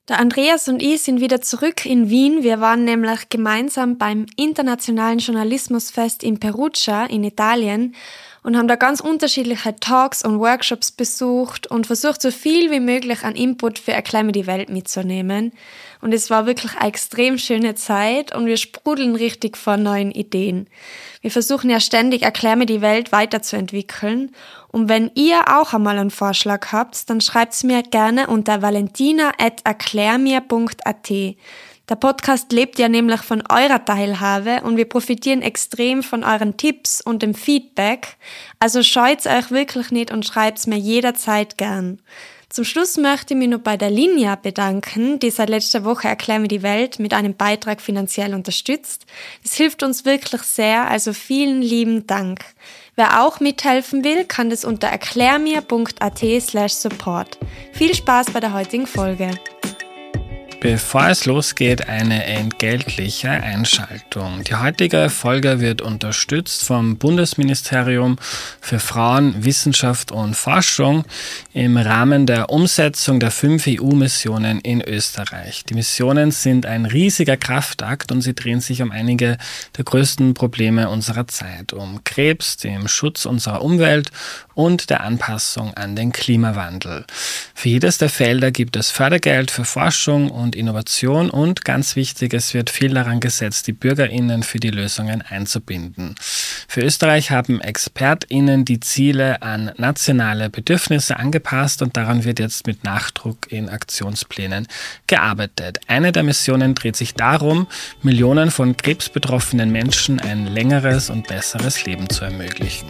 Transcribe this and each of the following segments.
Der Andreas und ich sind wieder zurück in Wien. Wir waren nämlich gemeinsam beim Internationalen Journalismusfest in Perugia in Italien und haben da ganz unterschiedliche Talks und Workshops besucht und versucht, so viel wie möglich an Input für Erklär mir die Welt mitzunehmen. Und es war wirklich eine extrem schöne Zeit und wir sprudeln richtig vor neuen Ideen. Wir versuchen ja ständig Erklär mir die Welt weiterzuentwickeln. Und wenn ihr auch einmal einen Vorschlag habt, dann schreibt's mir gerne unter valentina@erklärmir.at. Der Podcast lebt ja nämlich von eurer Teilhabe und wir profitieren extrem von euren Tipps und dem Feedback. Also scheut's euch wirklich nicht und schreibt's mir jederzeit gern. Zum Schluss möchte ich mich noch bei der Linja bedanken, die seit letzter Woche Erklär mir die Welt mit einem Beitrag finanziell unterstützt. Das hilft uns wirklich sehr, also vielen lieben Dank. Wer auch mithelfen will, kann das unter erklärmir.at/support. Viel Spaß bei der heutigen Folge. Bevor es losgeht, eine entgeltliche Einschaltung. Die heutige Folge wird unterstützt vom Bundesministerium für Frauen, Wissenschaft und Forschung im Rahmen der Umsetzung der 5 EU-Missionen in Österreich. Die Missionen sind ein riesiger Kraftakt und sie drehen sich um einige der größten Probleme unserer Zeit, um Krebs, dem Schutz unserer Umwelt und der Anpassung an den Klimawandel. Für jedes der Felder gibt es Fördergeld für Forschung und Innovation und ganz wichtig, es wird viel daran gesetzt, die BürgerInnen für die Lösungen einzubinden. Für Österreich haben ExpertInnen die Ziele an nationale Bedürfnisse angepasst und daran wird jetzt mit Nachdruck in Aktionsplänen gearbeitet. Eine der Missionen dreht sich darum, Millionen von krebsbetroffenen Menschen ein längeres und besseres Leben zu ermöglichen.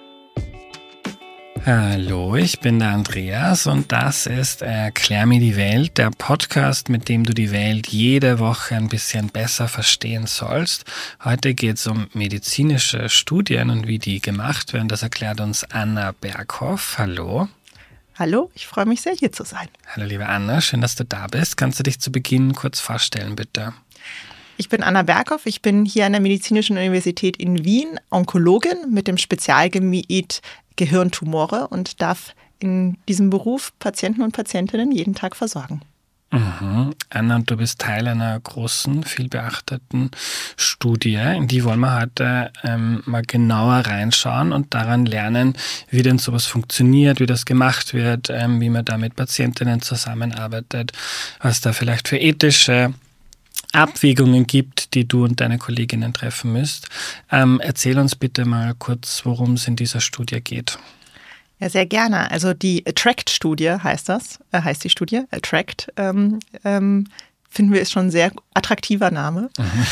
Hallo, ich bin der Andreas und das ist Erklär mir die Welt, der Podcast, mit dem du die Welt jede Woche ein bisschen besser verstehen sollst. Heute geht es um medizinische Studien und wie die gemacht werden. Das erklärt uns Anna Berghoff. Hallo. Hallo, ich freue mich sehr, hier zu sein. Hallo liebe Anna, schön, dass du da bist. Kannst du dich zu Beginn kurz vorstellen, bitte? Ich bin Anna Berghoff, ich bin hier an der Medizinischen Universität in Wien Onkologin mit dem Spezialgebiet Gehirntumore und darf in diesem Beruf Patienten und Patientinnen jeden Tag versorgen. Anna, und du bist Teil einer großen, viel beachteten Studie. In die wollen wir heute mal genauer reinschauen und daran lernen, wie denn sowas funktioniert, wie das gemacht wird, wie man da mit Patientinnen zusammenarbeitet, was da vielleicht für ethische Abwägungen gibt, die du und deine Kolleginnen treffen müsst. Erzähl uns bitte mal kurz, worum es in dieser Studie geht. Ja, sehr gerne. Also die ATTRACT-Studie heißt die Studie. ATTRACT finden wir ist schon ein sehr attraktiver Name.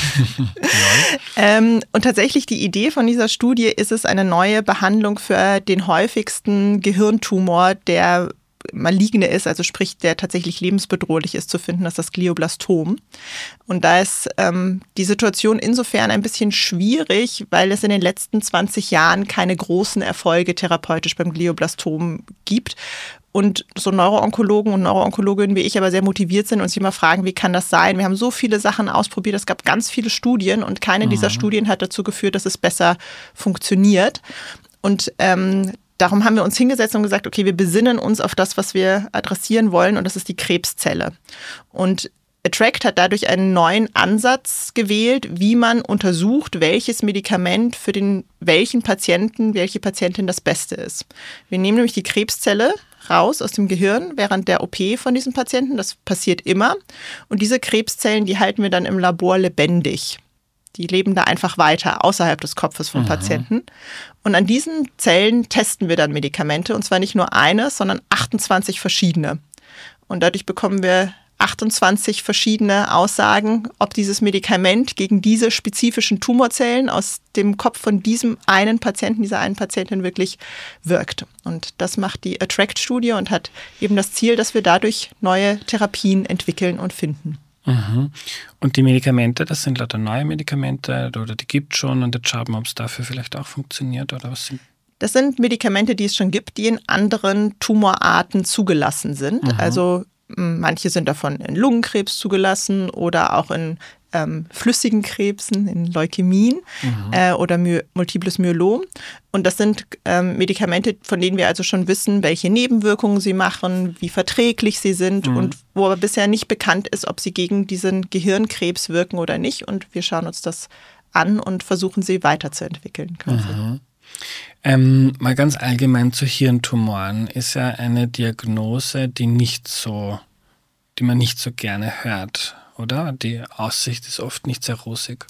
Und tatsächlich die Idee von dieser Studie ist es, eine neue Behandlung für den häufigsten Gehirntumor, der maligne ist, also sprich, der tatsächlich lebensbedrohlich ist, zu finden, das ist das Glioblastom. Und da ist die Situation insofern ein bisschen schwierig, weil es in den letzten 20 Jahren keine großen Erfolge therapeutisch beim Glioblastom gibt. Und so Neuroonkologen und Neuroonkologinnen wie ich aber sehr motiviert sind und sich immer fragen, wie kann das sein? Wir haben so viele Sachen ausprobiert, es gab ganz viele Studien und keine dieser Studien hat dazu geführt, dass es besser funktioniert. Und darum haben wir uns hingesetzt und gesagt, okay, wir besinnen uns auf das, was wir adressieren wollen, und das ist die Krebszelle. Und ATTRACT hat dadurch einen neuen Ansatz gewählt, wie man untersucht, welches Medikament für welche Patientin das Beste ist. Wir nehmen nämlich die Krebszelle raus aus dem Gehirn während der OP von diesem Patienten. Das passiert immer. Und diese Krebszellen, die halten wir dann im Labor lebendig. Die leben da einfach weiter, außerhalb des Kopfes vom Patienten. Und an diesen Zellen testen wir dann Medikamente, und zwar nicht nur eines, sondern 28 verschiedene. Und dadurch bekommen wir 28 verschiedene Aussagen, ob dieses Medikament gegen diese spezifischen Tumorzellen aus dem Kopf von diesem einen Patienten, dieser einen Patientin wirklich wirkt. Und das macht die ATTRACT-Studie und hat eben das Ziel, dass wir dadurch neue Therapien entwickeln und finden. Und die Medikamente, das sind lauter neue Medikamente oder die gibt es schon, und jetzt schauen wir, ob es dafür vielleicht auch funktioniert oder was sind? Das sind Medikamente, die es schon gibt, die in anderen Tumorarten zugelassen sind. Also manche sind davon in Lungenkrebs zugelassen oder auch in flüssigen Krebsen, in Leukämien oder Multiples Myelom. Und das sind Medikamente, von denen wir also schon wissen, welche Nebenwirkungen sie machen, wie verträglich sie sind und wo aber bisher nicht bekannt ist, ob sie gegen diesen Gehirnkrebs wirken oder nicht. Und wir schauen uns das an und versuchen sie weiterzuentwickeln. Mal ganz allgemein zu Hirntumoren ist ja eine Diagnose, die man nicht so gerne hört, oder? Die Aussicht ist oft nicht sehr rosig.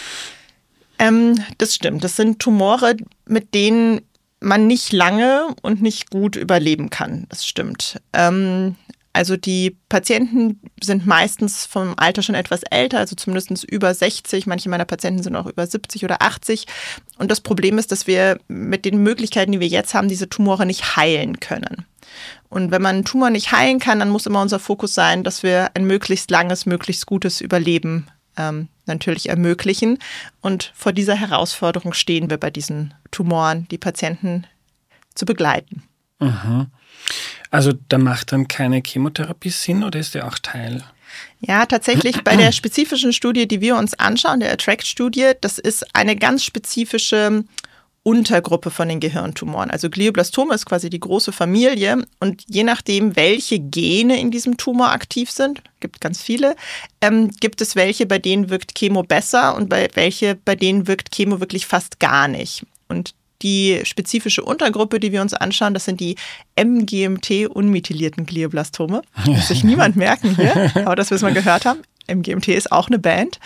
Das stimmt. Das sind Tumore, mit denen man nicht lange und nicht gut überleben kann. Das stimmt. Also die Patienten sind meistens vom Alter schon etwas älter, also zumindest über 60. Manche meiner Patienten sind auch über 70 oder 80. Und das Problem ist, dass wir mit den Möglichkeiten, die wir jetzt haben, diese Tumore nicht heilen können. Und wenn man einen Tumor nicht heilen kann, dann muss immer unser Fokus sein, dass wir ein möglichst langes, möglichst gutes Überleben natürlich ermöglichen. Und vor dieser Herausforderung stehen wir bei diesen Tumoren, die Patienten zu begleiten. Mhm. Also da macht dann keine Chemotherapie Sinn oder ist der auch Teil? Ja, tatsächlich bei der spezifischen Studie, die wir uns anschauen, der ATTRACT-Studie, das ist eine ganz spezifische Untergruppe von den Gehirntumoren. Also Glioblastome ist quasi die große Familie und je nachdem, welche Gene in diesem Tumor aktiv sind, gibt ganz viele, gibt es welche, bei denen wirkt Chemo besser und bei denen wirkt Chemo wirklich fast gar nicht. Und die spezifische Untergruppe, die wir uns anschauen, das sind die MGMT-unmethylierten Glioblastome. Das muss sich niemand merken hier, aber dass wir es mal gehört haben. MGMT ist auch eine Band.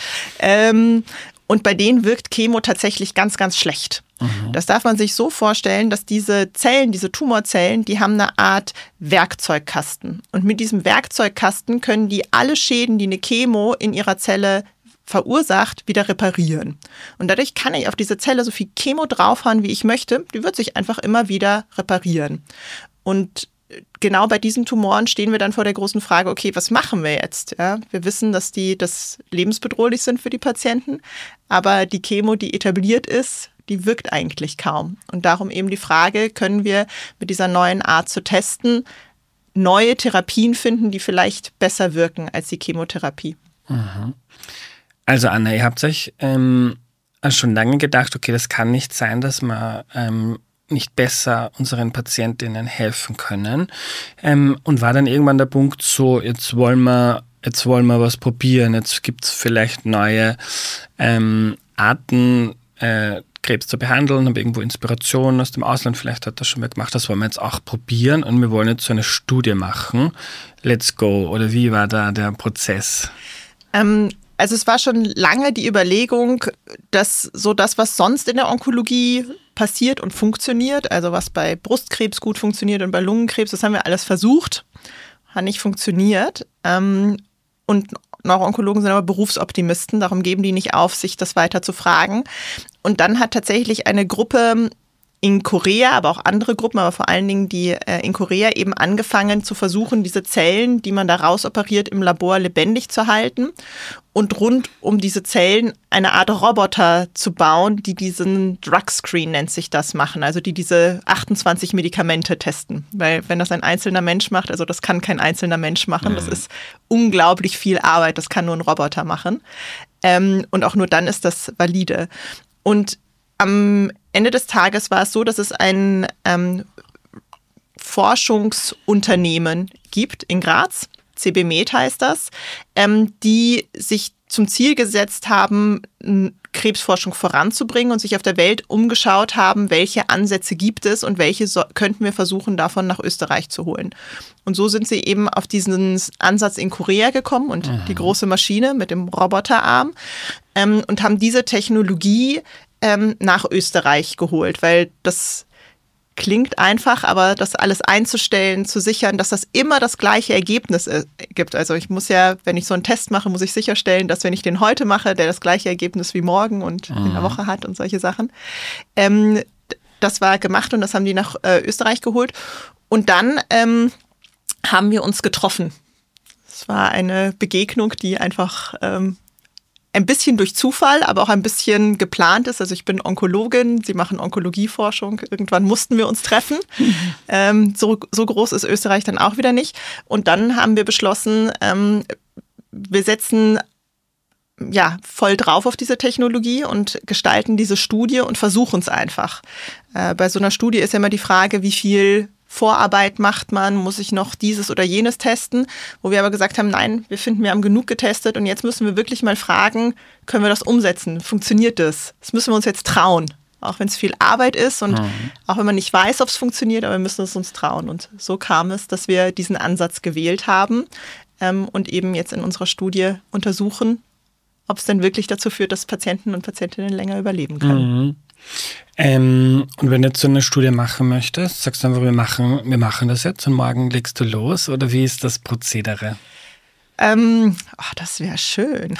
Und bei denen wirkt Chemo tatsächlich ganz, ganz schlecht. Das darf man sich so vorstellen, dass diese Zellen, diese Tumorzellen, die haben eine Art Werkzeugkasten. Und mit diesem Werkzeugkasten können die alle Schäden, die eine Chemo in ihrer Zelle verursacht, wieder reparieren. Und dadurch kann ich auf diese Zelle so viel Chemo draufhauen, wie ich möchte. Die wird sich einfach immer wieder reparieren. Und genau bei diesen Tumoren stehen wir dann vor der großen Frage, okay, was machen wir jetzt? Ja, wir wissen, dass das lebensbedrohlich sind für die Patienten, aber die Chemo, die etabliert ist, die wirkt eigentlich kaum. Und darum eben die Frage, können wir mit dieser neuen Art zu testen neue Therapien finden, die vielleicht besser wirken als die Chemotherapie? Mhm. Also Anna, ihr habt euch schon lange gedacht, okay, das kann nicht sein, dass wir nicht besser unseren Patientinnen helfen können. Und war dann irgendwann der Punkt so, jetzt wollen wir was probieren, jetzt gibt es vielleicht neue Arten, Krebs zu behandeln, habe irgendwo Inspiration aus dem Ausland, vielleicht hat das schon mal gemacht, das wollen wir jetzt auch probieren und wir wollen jetzt so eine Studie machen. Let's go. Oder wie war da der Prozess? Also es war schon lange die Überlegung, dass so das, was sonst in der Onkologie passiert und funktioniert, also was bei Brustkrebs gut funktioniert und bei Lungenkrebs, das haben wir alles versucht, hat nicht funktioniert. Und Neuroonkologen sind aber Berufsoptimisten, darum geben die nicht auf, sich das weiter zu fragen. Und dann hat tatsächlich eine Gruppe in Korea, aber auch andere Gruppen, aber vor allen Dingen die in Korea eben angefangen zu versuchen, diese Zellen, die man da rausoperiert, im Labor lebendig zu halten und rund um diese Zellen eine Art Roboter zu bauen, die diesen Drug Screen, nennt sich das, machen, also die diese 28 Medikamente testen. Weil wenn das ein einzelner Mensch macht, also das kann kein einzelner Mensch machen, das ist unglaublich viel Arbeit, das kann nur ein Roboter machen. Und auch nur dann ist das valide. Und am Ende des Tages war es so, dass es ein Forschungsunternehmen gibt in Graz, CB-Med heißt das, die sich zum Ziel gesetzt haben, Krebsforschung voranzubringen und sich auf der Welt umgeschaut haben, welche Ansätze gibt es und welche könnten wir versuchen, davon nach Österreich zu holen. Und so sind sie eben auf diesen Ansatz in Korea gekommen und die große Maschine mit dem Roboterarm und haben diese Technologie nach Österreich geholt, weil das klingt einfach, aber das alles einzustellen, zu sichern, dass das immer das gleiche Ergebnis gibt. Also ich muss ja, wenn ich so einen Test mache, muss ich sicherstellen, dass wenn ich den heute mache, der das gleiche Ergebnis wie morgen und in einer Woche hat und solche Sachen. Das war gemacht und das haben die nach Österreich geholt. Und dann haben wir uns getroffen. Es war eine Begegnung, die einfach ein bisschen durch Zufall, aber auch ein bisschen geplant ist. Also ich bin Onkologin, sie machen Onkologieforschung. Irgendwann mussten wir uns treffen. So groß ist Österreich dann auch wieder nicht. Und dann haben wir beschlossen, wir setzen voll drauf auf diese Technologie und gestalten diese Studie und versuchen es einfach. Bei so einer Studie ist ja immer die Frage, wie viel Vorarbeit macht man, muss ich noch dieses oder jenes testen, wo wir aber gesagt haben, nein, wir finden, wir haben genug getestet und jetzt müssen wir wirklich mal fragen, können wir das umsetzen, funktioniert das? Das müssen wir uns jetzt trauen, auch wenn es viel Arbeit ist und auch wenn man nicht weiß, ob es funktioniert, aber wir müssen es uns trauen. Und so kam es, dass wir diesen Ansatz gewählt haben und eben jetzt in unserer Studie untersuchen, ob es denn wirklich dazu führt, dass Patienten und Patientinnen länger überleben können. Und wenn du jetzt so eine Studie machen möchtest, sagst du einfach, wir machen das jetzt und morgen legst du los, oder wie ist das Prozedere? Das wäre schön.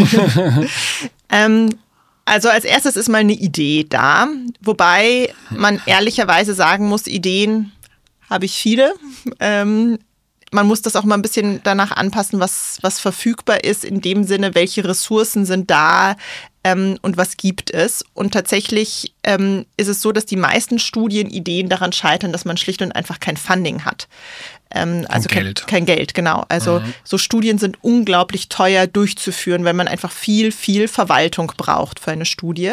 Also als erstes ist mal eine Idee da, wobei man ehrlicherweise sagen muss, Ideen habe ich viele. Man muss das auch mal ein bisschen danach anpassen, was verfügbar ist, in dem Sinne, welche Ressourcen sind da und was gibt es. Und tatsächlich ist es so, dass die meisten Studienideen daran scheitern, dass man schlicht und einfach kein Funding hat. Also kein Geld, genau. Also so Studien sind unglaublich teuer durchzuführen, weil man einfach viel Verwaltung braucht für eine Studie.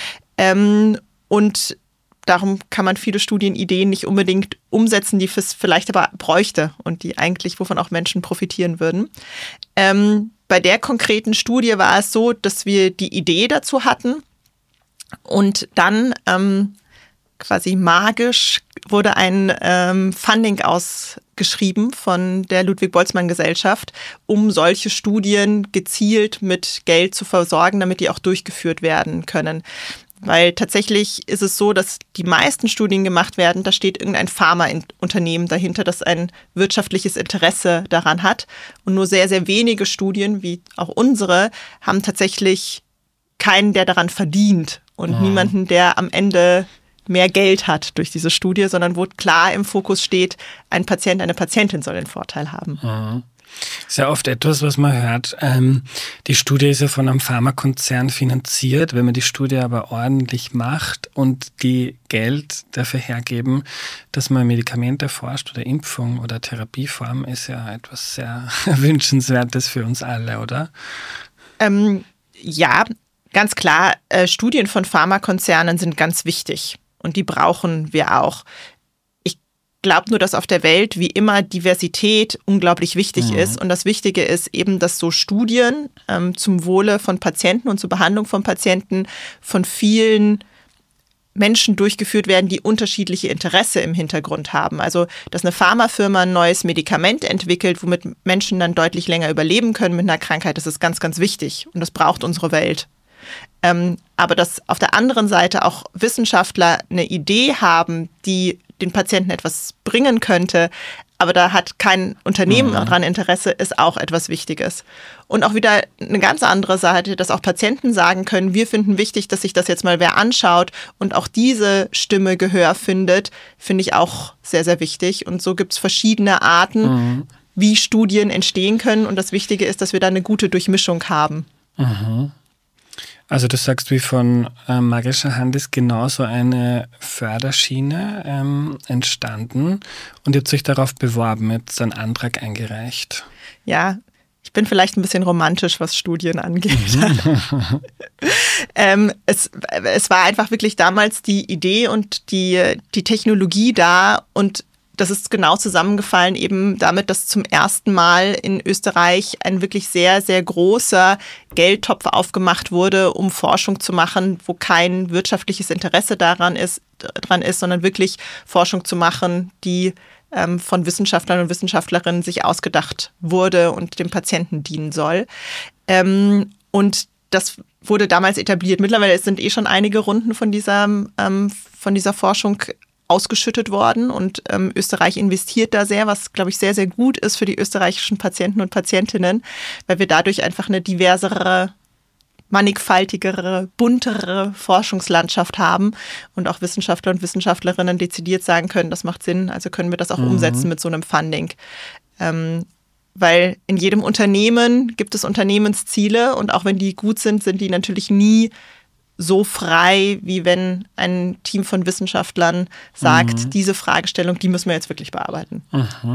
Und darum kann man viele Studienideen nicht unbedingt umsetzen, die es vielleicht aber bräuchte und die eigentlich, wovon auch Menschen profitieren würden. Bei der konkreten Studie war es so, dass wir die Idee dazu hatten und dann quasi magisch wurde ein Funding ausgeschrieben von der Ludwig-Boltzmann-Gesellschaft, um solche Studien gezielt mit Geld zu versorgen, damit die auch durchgeführt werden können. Weil tatsächlich ist es so, dass die meisten Studien gemacht werden, da steht irgendein Pharmaunternehmen dahinter, das ein wirtschaftliches Interesse daran hat. Und nur sehr, sehr wenige Studien, wie auch unsere, haben tatsächlich keinen, der daran verdient und niemanden, der am Ende mehr Geld hat durch diese Studie, sondern wo klar im Fokus steht, ein Patient, eine Patientin soll den Vorteil haben. Das ist ja oft etwas, was man hört. Die Studie ist ja von einem Pharmakonzern finanziert. Wenn man die Studie aber ordentlich macht und die Geld dafür hergeben, dass man Medikamente forscht oder Impfung oder Therapieform, ist ja etwas sehr Wünschenswertes für uns alle, oder? Ja, ganz klar. Studien von Pharmakonzernen sind ganz wichtig und die brauchen wir auch. Ich glaube nur, dass auf der Welt wie immer Diversität unglaublich wichtig ist. Und das Wichtige ist eben, dass so Studien zum Wohle von Patienten und zur Behandlung von Patienten von vielen Menschen durchgeführt werden, die unterschiedliche Interesse im Hintergrund haben. Also, dass eine Pharmafirma ein neues Medikament entwickelt, womit Menschen dann deutlich länger überleben können mit einer Krankheit, das ist ganz, ganz wichtig. Und das braucht unsere Welt. Aber dass auf der anderen Seite auch Wissenschaftler eine Idee haben, die den Patienten etwas bringen könnte, aber da hat kein Unternehmen daran Interesse, ist auch etwas Wichtiges. Und auch wieder eine ganz andere Seite, dass auch Patienten sagen können, wir finden wichtig, dass sich das jetzt mal wer anschaut und auch diese Stimme Gehör findet, finde ich auch sehr, sehr wichtig. Und so gibt es verschiedene Arten, wie Studien entstehen können. Und das Wichtige ist, dass wir da eine gute Durchmischung haben. Also du sagst, wie von Magischer Hand ist genauso eine Förderschiene entstanden und ihr habt euch darauf beworben, jetzt einen Antrag eingereicht. Ja, ich bin vielleicht ein bisschen romantisch, was Studien angeht. Es war einfach wirklich damals die Idee und die Technologie da und das ist genau zusammengefallen eben damit, dass zum ersten Mal in Österreich ein wirklich sehr, sehr großer Geldtopf aufgemacht wurde, um Forschung zu machen, wo kein wirtschaftliches Interesse dran ist, sondern wirklich Forschung zu machen, die von Wissenschaftlern und Wissenschaftlerinnen sich ausgedacht wurde und dem Patienten dienen soll. Und das wurde damals etabliert. Mittlerweile sind schon einige Runden von dieser Forschung ausgeschüttet worden und Österreich investiert da sehr, was, glaube ich, sehr, sehr gut ist für die österreichischen Patienten und Patientinnen, weil wir dadurch einfach eine diversere, mannigfaltigere, buntere Forschungslandschaft haben und auch Wissenschaftler und Wissenschaftlerinnen dezidiert sagen können, das macht Sinn, also können wir das auch umsetzen mit so einem Funding. Weil in jedem Unternehmen gibt es Unternehmensziele und auch wenn die gut sind, sind die natürlich nie so frei, wie wenn ein Team von Wissenschaftlern sagt, diese Fragestellung, die müssen wir jetzt wirklich bearbeiten.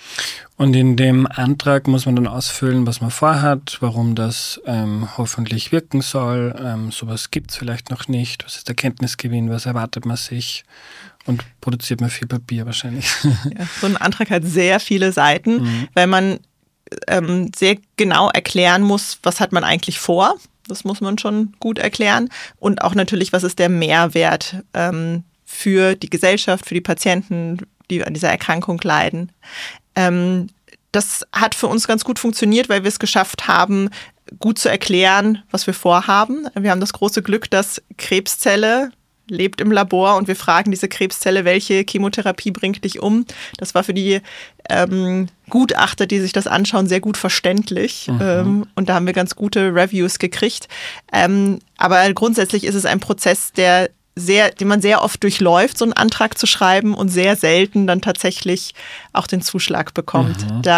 Und in dem Antrag muss man dann ausfüllen, was man vorhat, warum das hoffentlich wirken soll. Sowas gibt es vielleicht noch nicht. Was ist der Kenntnisgewinn? Was erwartet man sich? Und produziert man viel Papier wahrscheinlich. Ja, so ein Antrag hat sehr viele Seiten, weil man sehr genau erklären muss, was hat man eigentlich vor. Das muss man schon gut erklären. Und auch natürlich, was ist der Mehrwert für die Gesellschaft, für die Patienten, die an dieser Erkrankung leiden. Das hat für uns ganz gut funktioniert, weil wir es geschafft haben, gut zu erklären, was wir vorhaben. Wir haben das große Glück, dass Krebszelle lebt im Labor und wir fragen diese Krebszelle, welche Chemotherapie bringt dich um? Das war für die Gutachter, die sich das anschauen, sehr gut verständlich. Und da haben wir ganz gute Reviews gekriegt. Aber grundsätzlich ist es ein Prozess, den man sehr oft durchläuft, so einen Antrag zu schreiben und sehr selten dann tatsächlich auch den Zuschlag bekommt.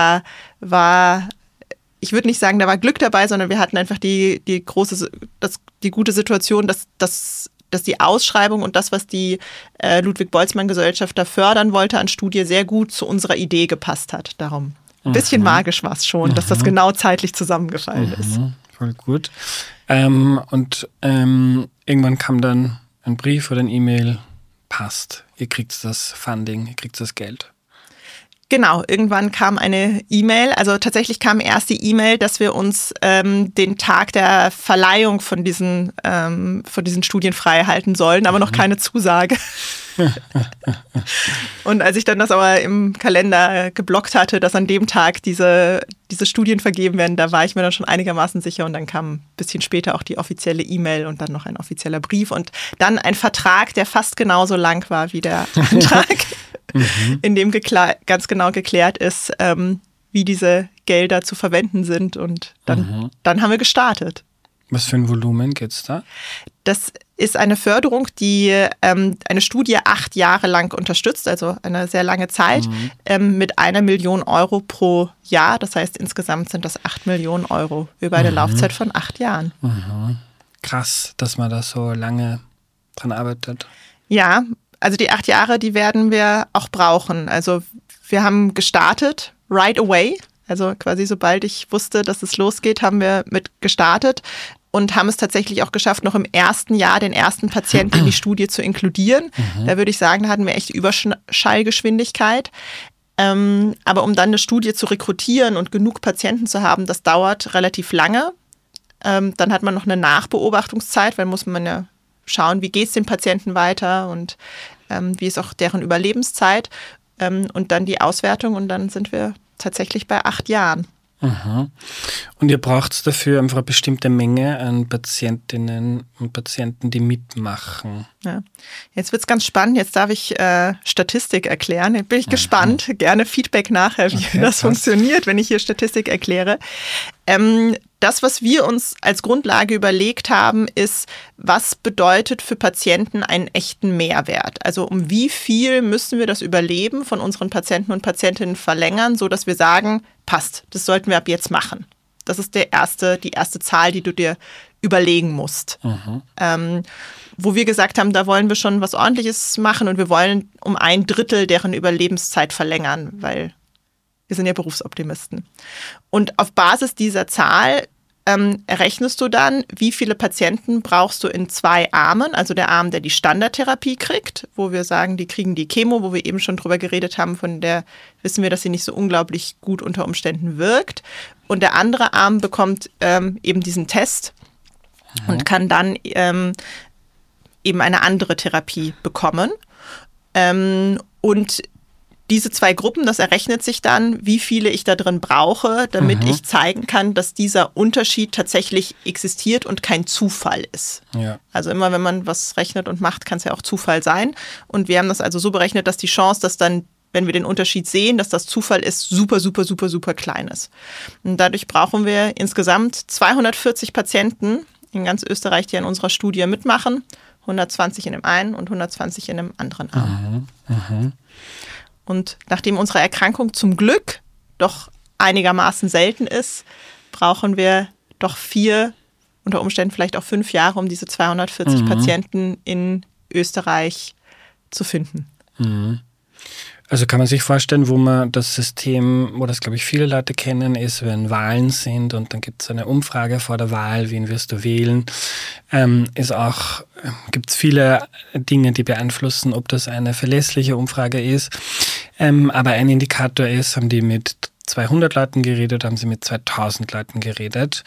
Ich würde nicht sagen, da war Glück dabei, sondern wir hatten einfach die gute Situation, dass die Ausschreibung und das, was die Ludwig-Boltzmann-Gesellschaft da fördern wollte an Studie, sehr gut zu unserer Idee gepasst hat. Darum ein bisschen magisch war es schon, dass das genau zeitlich zusammengefallen ist. Voll gut. Und irgendwann kam dann ein Brief oder ein E-Mail, passt, ihr kriegt das Funding, ihr kriegt das Geld. Genau, irgendwann kam eine E-Mail, also tatsächlich kam erst die E-Mail, dass wir uns den Tag der Verleihung von diesen Studien frei halten sollen, aber noch keine Zusage. Und als ich dann das aber im Kalender geblockt hatte, dass an dem Tag diese Studien vergeben werden, da war ich mir dann schon einigermaßen sicher und dann kam ein bisschen später auch die offizielle E-Mail und dann noch ein offizieller Brief und dann ein Vertrag, der fast genauso lang war wie der Antrag. In dem ganz genau geklärt ist, wie diese Gelder zu verwenden sind. Und dann haben wir gestartet. Was für ein Volumen geht's da? Das ist eine Förderung, die eine Studie 8 Jahre lang unterstützt, also eine sehr lange Zeit, mit 1 Million Euro pro Jahr. Das heißt, insgesamt sind das 8 Millionen Euro über eine Laufzeit von 8 Jahren. Krass, dass man da so lange dran arbeitet. Ja, also die 8 Jahre, die werden wir auch brauchen. Also wir haben gestartet, right away. Also quasi sobald ich wusste, dass es losgeht, haben wir mit gestartet und haben es tatsächlich auch geschafft, noch im ersten Jahr den ersten Patienten in die Studie zu inkludieren. Da würde ich sagen, da hatten wir echt Überschallgeschwindigkeit. Aber um dann eine Studie zu rekrutieren und genug Patienten zu haben, das dauert relativ lange. Dann hat man noch eine Nachbeobachtungszeit, weil muss man ja schauen, wie geht es den Patienten weiter und wie ist auch deren Überlebenszeit und dann die Auswertung und dann sind wir tatsächlich bei 8 Jahren. Und ihr braucht dafür einfach eine bestimmte Menge an Patientinnen und Patienten, die mitmachen. Ja. Jetzt wird es ganz spannend. Jetzt darf ich Statistik erklären. Jetzt bin ich gespannt. Gerne Feedback nachher, wie das funktioniert, wenn ich hier Statistik erkläre. Das, was wir uns als Grundlage überlegt haben, ist, was bedeutet für Patienten einen echten Mehrwert? Also um wie viel müssen wir das Überleben von unseren Patienten und Patientinnen verlängern, sodass wir sagen, passt, das sollten wir ab jetzt machen. Das ist die erste Zahl, die du dir überlegen musst. Wo wir gesagt haben, da wollen wir schon was Ordentliches machen und wir wollen um 1/3 deren Überlebenszeit verlängern, weil wir sind ja Berufsoptimisten. Und auf Basis dieser Zahl errechnest du dann, wie viele Patienten brauchst du in 2 Armen, also der Arm, der die Standardtherapie kriegt, wo wir sagen, die kriegen die Chemo, wo wir eben schon drüber geredet haben, von der wissen wir, dass sie nicht so unglaublich gut unter Umständen wirkt. Und der andere Arm bekommt eben diesen Test und kann dann eben eine andere Therapie bekommen. Und diese 2 Gruppen, das errechnet sich dann, wie viele ich da drin brauche, damit ich zeigen kann, dass dieser Unterschied tatsächlich existiert und kein Zufall ist. Ja. Also immer, wenn man was rechnet und macht, kann es ja auch Zufall sein. Und wir haben das also so berechnet, dass die Chance, dass dann, wenn wir den Unterschied sehen, dass das Zufall ist, super, super, super, super klein ist. Und dadurch brauchen wir insgesamt 240 Patienten in ganz Österreich, die an unserer Studie mitmachen. 120 in dem einen und 120 in dem anderen Arm. Und nachdem unsere Erkrankung zum Glück doch einigermaßen selten ist, brauchen wir doch 4, unter Umständen vielleicht auch 5 Jahre, um diese 240 Patienten in Österreich zu finden. Also kann man sich vorstellen, wo man das System, wo das, glaube ich, viele Leute kennen, ist, wenn Wahlen sind und dann gibt es eine Umfrage vor der Wahl, wen wirst du wählen, gibt es viele Dinge, die beeinflussen, ob das eine verlässliche Umfrage ist. Aber ein Indikator ist, haben die mit 200 Leuten geredet, haben sie mit 2000 Leuten geredet.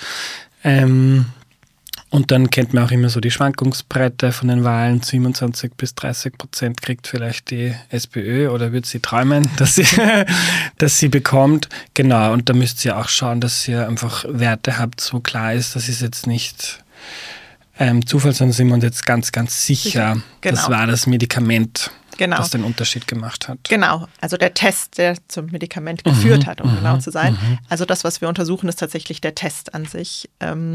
Und dann kennt man auch immer so die Schwankungsbreite von den Wahlen. 27-30% kriegt vielleicht die SPÖ oder wird sie träumen, dass sie bekommt. Genau, und da müsst ihr auch schauen, dass ihr einfach Werte habt, wo klar ist, das ist jetzt nicht Zufall, sondern sind wir uns jetzt ganz, ganz sicher, genau. Das war das Medikament, genau. das den Unterschied gemacht hat. Genau, also der Test, der zum Medikament geführt hat, um genau zu sein. Also das, was wir untersuchen, ist tatsächlich der Test an sich.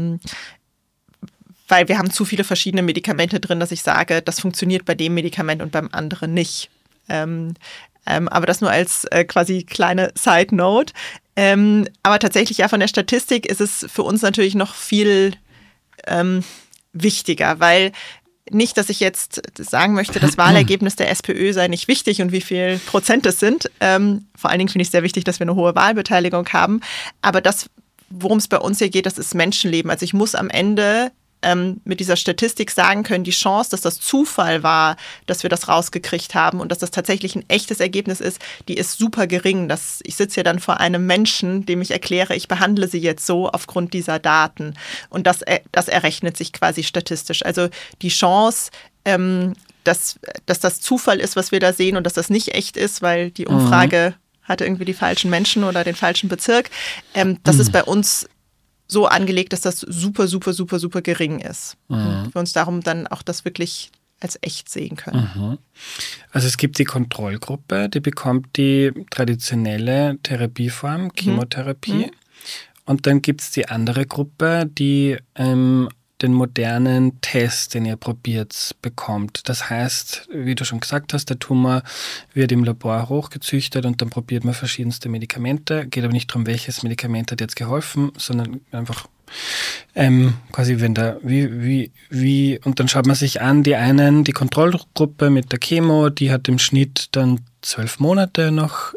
Weil wir haben zu viele verschiedene Medikamente drin, dass ich sage, das funktioniert bei dem Medikament und beim anderen nicht. Aber das nur als quasi kleine Side Note. Aber tatsächlich ja von der Statistik ist es für uns natürlich noch viel wichtiger, weil nicht, dass ich jetzt sagen möchte, das Wahlergebnis der SPÖ sei nicht wichtig und wie viel Prozent es sind. Vor allen Dingen finde ich es sehr wichtig, dass wir eine hohe Wahlbeteiligung haben. Aber das, worum es bei uns hier geht, das ist Menschenleben. Also ich muss am Ende mit dieser Statistik sagen können, die Chance, dass das Zufall war, dass wir das rausgekriegt haben und dass das tatsächlich ein echtes Ergebnis ist, die ist super gering. Ich sitze ja dann vor einem Menschen, dem ich erkläre, ich behandle sie jetzt so aufgrund dieser Daten. Und das errechnet sich quasi statistisch. Also die Chance, dass das Zufall ist, was wir da sehen und dass das nicht echt ist, weil die Umfrage hatte irgendwie die falschen Menschen oder den falschen Bezirk, das ist bei uns so angelegt, dass das super, super, super, super gering ist. Und wir uns darum dann auch das wirklich als echt sehen können. Also es gibt die Kontrollgruppe, die bekommt die traditionelle Therapieform, Chemotherapie. Und dann gibt es die andere Gruppe, die den modernen Test, den ihr probiert, bekommt. Das heißt, wie du schon gesagt hast, der Tumor wird im Labor hochgezüchtet und dann probiert man verschiedenste Medikamente. Geht aber nicht darum, welches Medikament hat jetzt geholfen, sondern einfach quasi, wenn da, und dann schaut man sich an, die Kontrollgruppe mit der Chemo, die hat im Schnitt dann 12 Monate noch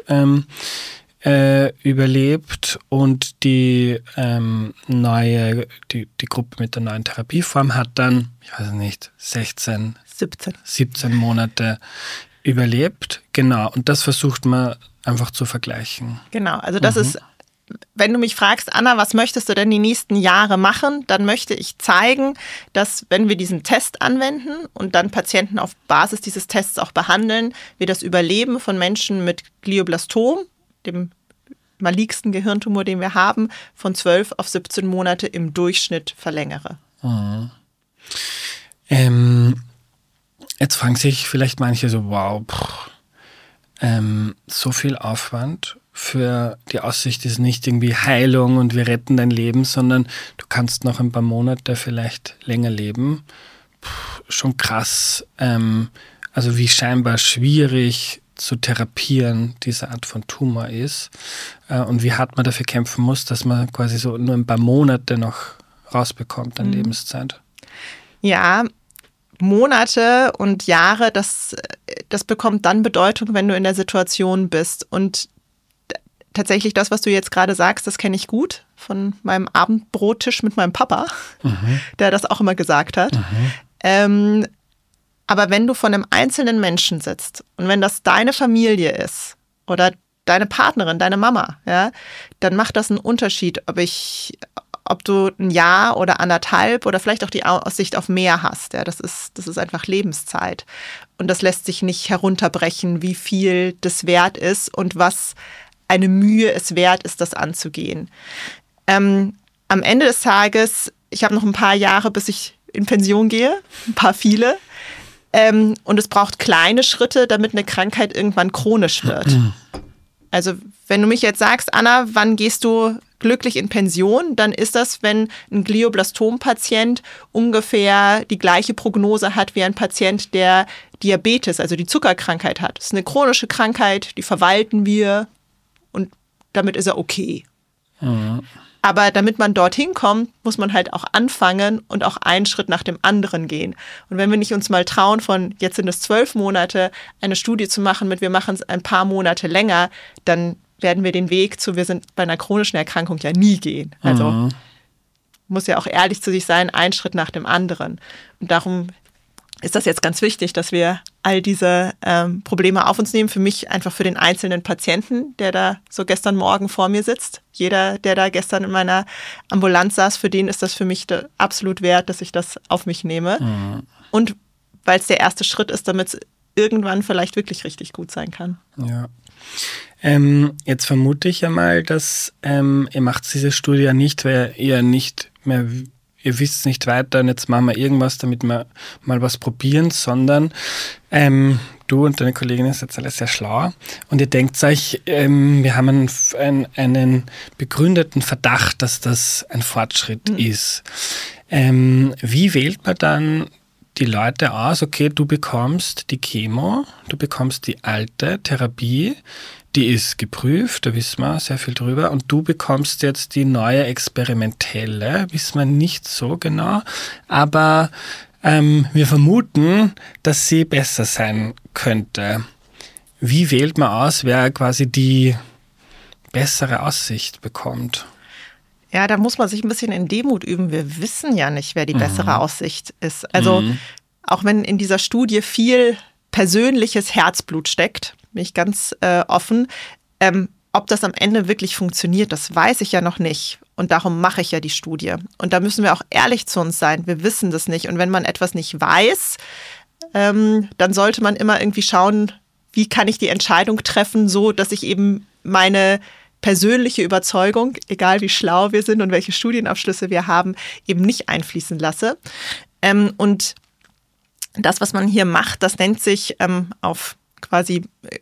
überlebt und die Gruppe mit der neuen Therapieform hat dann, ich weiß nicht, 17 Monate überlebt. Genau, und das versucht man einfach zu vergleichen. Genau, also das ist, wenn du mich fragst, Anna, was möchtest du denn die nächsten Jahre machen, dann möchte ich zeigen, dass wenn wir diesen Test anwenden und dann Patienten auf Basis dieses Tests auch behandeln, wir das Überleben von Menschen mit Glioblastom, dem maligsten Gehirntumor, den wir haben, von 12 auf 17 Monate im Durchschnitt verlängere. Jetzt fragen sich vielleicht manche so, wow, so viel Aufwand für die Aussicht ist nicht irgendwie Heilung und wir retten dein Leben, sondern du kannst noch ein paar Monate vielleicht länger leben. Schon krass, also wie scheinbar schwierig zu therapieren diese Art von Tumor ist und wie hart man dafür kämpfen muss, dass man quasi so nur ein paar Monate noch rausbekommt an Lebenszeit. Ja, Monate und Jahre, das bekommt dann Bedeutung, wenn du in der Situation bist. Und tatsächlich das, was du jetzt gerade sagst, das kenne ich gut von meinem Abendbrottisch mit meinem Papa, der das auch immer gesagt hat. Aber wenn du von einem einzelnen Menschen sitzt und wenn das deine Familie ist oder deine Partnerin, deine Mama, ja, dann macht das einen Unterschied, ob du ein Jahr oder anderthalb oder vielleicht auch die Aussicht auf mehr hast. Ja, das ist einfach Lebenszeit. Und das lässt sich nicht herunterbrechen, wie viel das wert ist und was eine Mühe es wert ist, das anzugehen. Am Ende des Tages, ich habe noch ein paar Jahre, bis ich in Pension gehe, viele. Und es braucht kleine Schritte, damit eine Krankheit irgendwann chronisch wird. Also wenn du mich jetzt sagst, Anna, wann gehst du glücklich in Pension, dann ist das, wenn ein Glioblastom-Patient ungefähr die gleiche Prognose hat wie ein Patient, der Diabetes, also die Zuckerkrankheit hat. Das ist eine chronische Krankheit, die verwalten wir und damit ist er okay. Aber damit man dorthin kommt, muss man halt auch anfangen und auch einen Schritt nach dem anderen gehen. Und wenn wir nicht uns mal trauen, von jetzt sind es 12 Monate, eine Studie zu machen wir machen es ein paar Monate länger, dann werden wir den Weg wir sind bei einer chronischen Erkrankung ja nie gehen. Also muss ja auch ehrlich zu sich sein, ein Schritt nach dem anderen. Und darum ist das jetzt ganz wichtig, dass wir all diese Probleme auf uns nehmen. Für mich einfach für den einzelnen Patienten, der da so gestern Morgen vor mir sitzt. Jeder, der da gestern in meiner Ambulanz saß, für den ist das für mich absolut wert, dass ich das auf mich nehme. Und weil es der erste Schritt ist, damit es irgendwann vielleicht wirklich richtig gut sein kann. Ja. Jetzt vermute ich ja mal, dass ihr macht diese Studie ja nicht, weil ihr nicht mehr... Ihr wisst nicht weiter und jetzt machen wir irgendwas, damit wir mal was probieren, sondern du und deine Kollegin ist jetzt alles sehr schlau und ihr denkt euch, wir haben einen begründeten Verdacht, dass das ein Fortschritt ist. Wie wählt man dann die Leute aus? Okay, du bekommst die Chemo, du bekommst die alte Therapie, die ist geprüft, da wissen wir sehr viel drüber. Und du bekommst jetzt die neue experimentelle, wissen wir nicht so genau. Aber wir vermuten, dass sie besser sein könnte. Wie wählt man aus, wer quasi die bessere Aussicht bekommt? Ja, da muss man sich ein bisschen in Demut üben. Wir wissen ja nicht, wer die bessere Aussicht ist. Also auch wenn in dieser Studie viel persönliches Herzblut steckt, bin ich ganz offen. Ob das am Ende wirklich funktioniert, das weiß ich ja noch nicht. Und darum mache ich ja die Studie. Und da müssen wir auch ehrlich zu uns sein. Wir wissen das nicht. Und wenn man etwas nicht weiß, dann sollte man immer irgendwie schauen, wie kann ich die Entscheidung treffen, so dass ich eben meine persönliche Überzeugung, egal wie schlau wir sind und welche Studienabschlüsse wir haben, eben nicht einfließen lasse. Und das, was man hier macht, das nennt sich auf quasi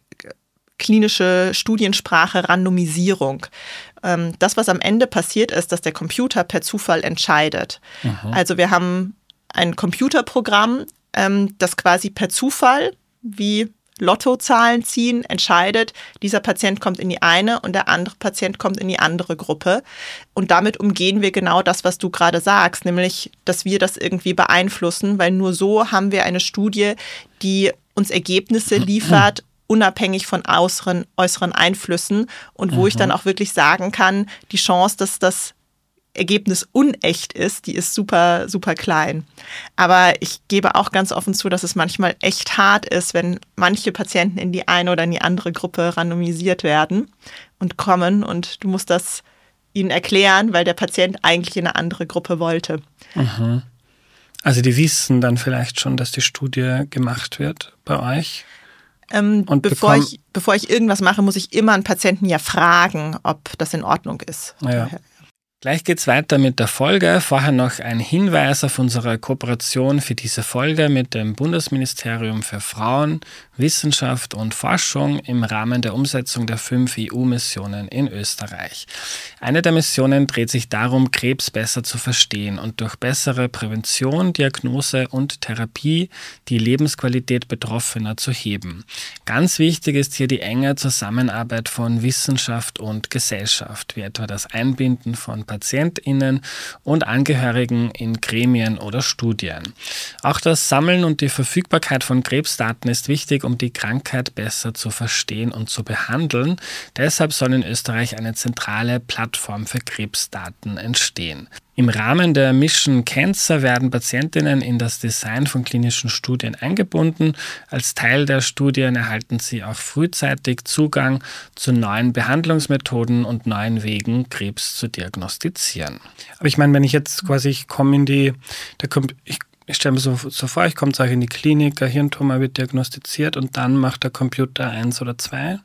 klinische Studiensprache Randomisierung. Das, was am Ende passiert, ist, dass der Computer per Zufall entscheidet. Also wir haben ein Computerprogramm, das quasi per Zufall, wie Lottozahlen ziehen, entscheidet, dieser Patient kommt in die eine und der andere Patient kommt in die andere Gruppe. Und damit umgehen wir genau das, was du gerade sagst, nämlich, dass wir das irgendwie beeinflussen, weil nur so haben wir eine Studie, die uns Ergebnisse liefert, unabhängig von äußeren Einflüssen und wo ich dann auch wirklich sagen kann, die Chance, dass das Ergebnis unecht ist, die ist super, super klein. Aber ich gebe auch ganz offen zu, dass es manchmal echt hart ist, wenn manche Patienten in die eine oder in die andere Gruppe randomisiert werden und kommen und du musst das ihnen erklären, weil der Patient eigentlich in eine andere Gruppe wollte. Also die wissen dann vielleicht schon, dass die Studie gemacht wird bei euch? Und bevor ich irgendwas mache, muss ich immer einen Patienten ja fragen, ob das in Ordnung ist. Ja. Gleich geht's weiter mit der Folge. Vorher noch ein Hinweis auf unsere Kooperation für diese Folge mit dem Bundesministerium für Frauen, Wissenschaft und Forschung im Rahmen der Umsetzung der 5 EU-Missionen in Österreich. Eine der Missionen dreht sich darum, Krebs besser zu verstehen und durch bessere Prävention, Diagnose und Therapie die Lebensqualität Betroffener zu heben. Ganz wichtig ist hier die enge Zusammenarbeit von Wissenschaft und Gesellschaft, wie etwa das Einbinden von PatientInnen und Angehörigen in Gremien oder Studien. Auch das Sammeln und die Verfügbarkeit von Krebsdaten ist wichtig, um die Krankheit besser zu verstehen und zu behandeln. Deshalb soll in Österreich eine zentrale Plattform für Krebsdaten entstehen. Im Rahmen der Mission Cancer werden Patientinnen in das Design von klinischen Studien eingebunden. Als Teil der Studien erhalten sie auch frühzeitig Zugang zu neuen Behandlungsmethoden und neuen Wegen, Krebs zu diagnostizieren. Aber ich meine, wenn ich jetzt quasi, ich stelle mir so vor, ich komme in die Klinik, ein Hirntumor wird diagnostiziert und dann macht der Computer 1 oder 2?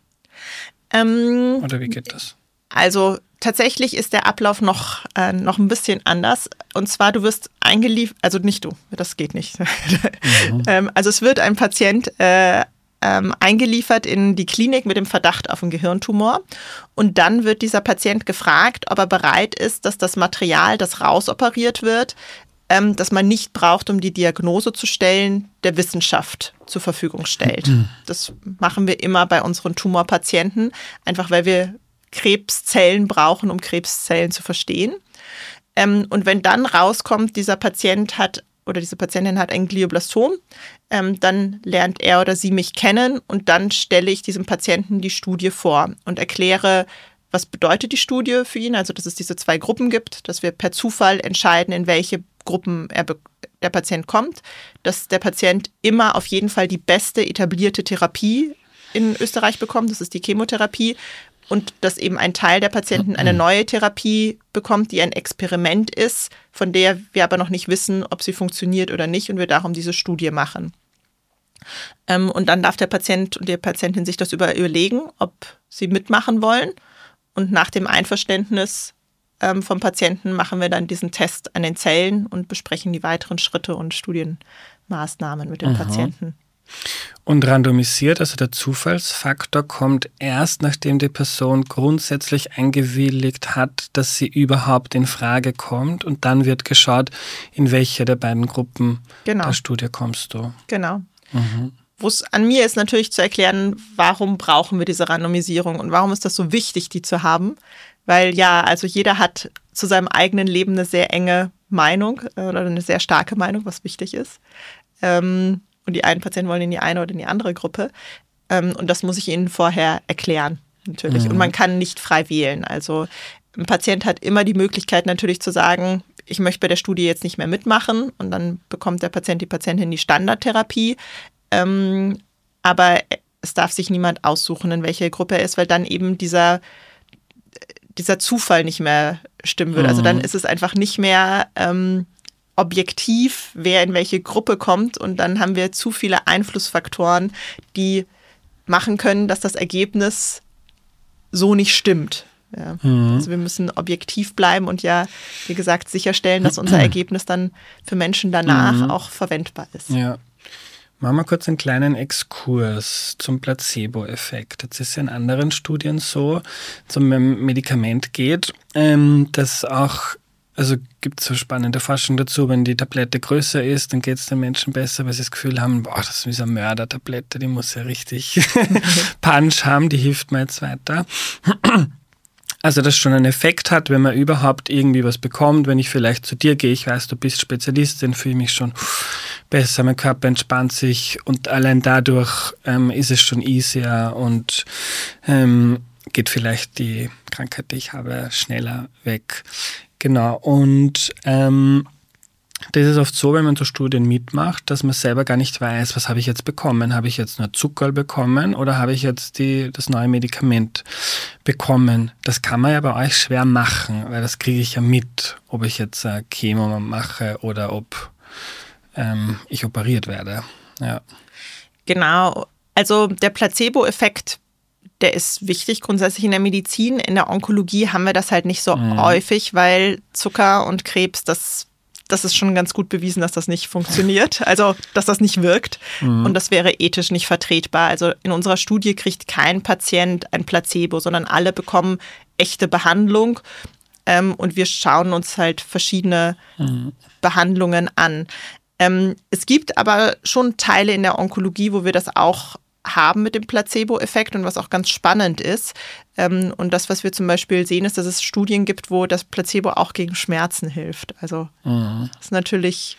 Oder wie geht das? Also tatsächlich ist der Ablauf noch ein bisschen anders. Und zwar, du wirst eingeliefert, also nicht du, das geht nicht. Also es wird ein Patient eingeliefert in die Klinik mit dem Verdacht auf einen Gehirntumor. Und dann wird dieser Patient gefragt, ob er bereit ist, dass das Material, das rausoperiert wird, das man nicht braucht, um die Diagnose zu stellen, der Wissenschaft zur Verfügung stellt. Das machen wir immer bei unseren Tumorpatienten, einfach weil wir Krebszellen brauchen, um Krebszellen zu verstehen. Und wenn dann rauskommt, dieser Patient hat oder diese Patientin hat ein Glioblastom, dann lernt er oder sie mich kennen und dann stelle ich diesem Patienten die Studie vor und erkläre, was bedeutet die Studie für ihn, also dass es diese 2 Gruppen gibt, dass wir per Zufall entscheiden, in welche Gruppen der Patient kommt, dass der Patient immer auf jeden Fall die beste etablierte Therapie in Österreich bekommt, das ist die Chemotherapie, und dass eben ein Teil der Patienten eine neue Therapie bekommt, die ein Experiment ist, von der wir aber noch nicht wissen, ob sie funktioniert oder nicht und wir darum diese Studie machen. Und dann darf der Patient und die Patientin sich das überlegen, ob sie mitmachen wollen. Und nach dem Einverständnis vom Patienten machen wir dann diesen Test an den Zellen und besprechen die weiteren Schritte und Studienmaßnahmen mit dem Patienten. Und randomisiert, also der Zufallsfaktor kommt erst, nachdem die Person grundsätzlich eingewilligt hat, dass sie überhaupt in Frage kommt und dann wird geschaut, in welche der beiden Gruppen der Studie kommst du. Genau. Wo es an mir ist, natürlich zu erklären, warum brauchen wir diese Randomisierung und warum ist das so wichtig, die zu haben. Weil ja, also jeder hat zu seinem eigenen Leben eine sehr enge Meinung oder eine sehr starke Meinung, was wichtig ist. Und die einen Patienten wollen in die eine oder in die andere Gruppe. Und das muss ich ihnen vorher erklären, natürlich. Und man kann nicht frei wählen. Also ein Patient hat immer die Möglichkeit natürlich zu sagen, ich möchte bei der Studie jetzt nicht mehr mitmachen. Und dann bekommt der Patient, die Patientin die Standardtherapie. Aber es darf sich niemand aussuchen, in welche Gruppe er ist, weil dann eben dieser Zufall nicht mehr stimmen würde. Also dann ist es einfach nicht mehr objektiv, wer in welche Gruppe kommt und dann haben wir zu viele Einflussfaktoren, die machen können, dass das Ergebnis so nicht stimmt. Ja. Also wir müssen objektiv bleiben und ja, wie gesagt, sicherstellen, dass unser Ergebnis dann für Menschen danach auch verwendbar ist. Ja. Machen wir kurz einen kleinen Exkurs zum Placebo-Effekt. Jetzt ist es in anderen Studien so, zum Medikament geht, dass auch, also gibt es so spannende Forschung dazu, wenn die Tablette größer ist, dann geht es den Menschen besser, weil sie das Gefühl haben, boah, das ist wie so eine Mördertablette, die muss ja richtig Punch haben, die hilft mir jetzt weiter. Also das schon einen Effekt hat, wenn man überhaupt irgendwie was bekommt, wenn ich vielleicht zu dir gehe, ich weiß, du bist Spezialistin, fühle ich mich schon besser, mein Körper entspannt sich und allein dadurch ist es schon easier und geht vielleicht die Krankheit, die ich habe, schneller weg. Genau, und das ist oft so, wenn man so Studien mitmacht, dass man selber gar nicht weiß, was habe ich jetzt bekommen? Habe ich jetzt nur Zuckerl bekommen oder habe ich jetzt das neue Medikament bekommen? Das kann man ja bei euch schwer machen, weil das kriege ich ja mit, ob ich jetzt Chemo mache oder ob ich operiert werde. Ja. Genau, also der Placebo-Effekt, der ist wichtig grundsätzlich in der Medizin. In der Onkologie haben wir das halt nicht so häufig, weil Zucker und Krebs, das ist schon ganz gut bewiesen, dass das nicht funktioniert, also dass das nicht wirkt und das wäre ethisch nicht vertretbar. Also in unserer Studie kriegt kein Patient ein Placebo, sondern alle bekommen echte Behandlung und wir schauen uns halt verschiedene Behandlungen an. Es gibt aber schon Teile in der Onkologie, wo wir das auch haben mit dem Placebo-Effekt und was auch ganz spannend ist. Und das, was wir zum Beispiel sehen, ist, dass es Studien gibt, wo das Placebo auch gegen Schmerzen hilft. Also das ist natürlich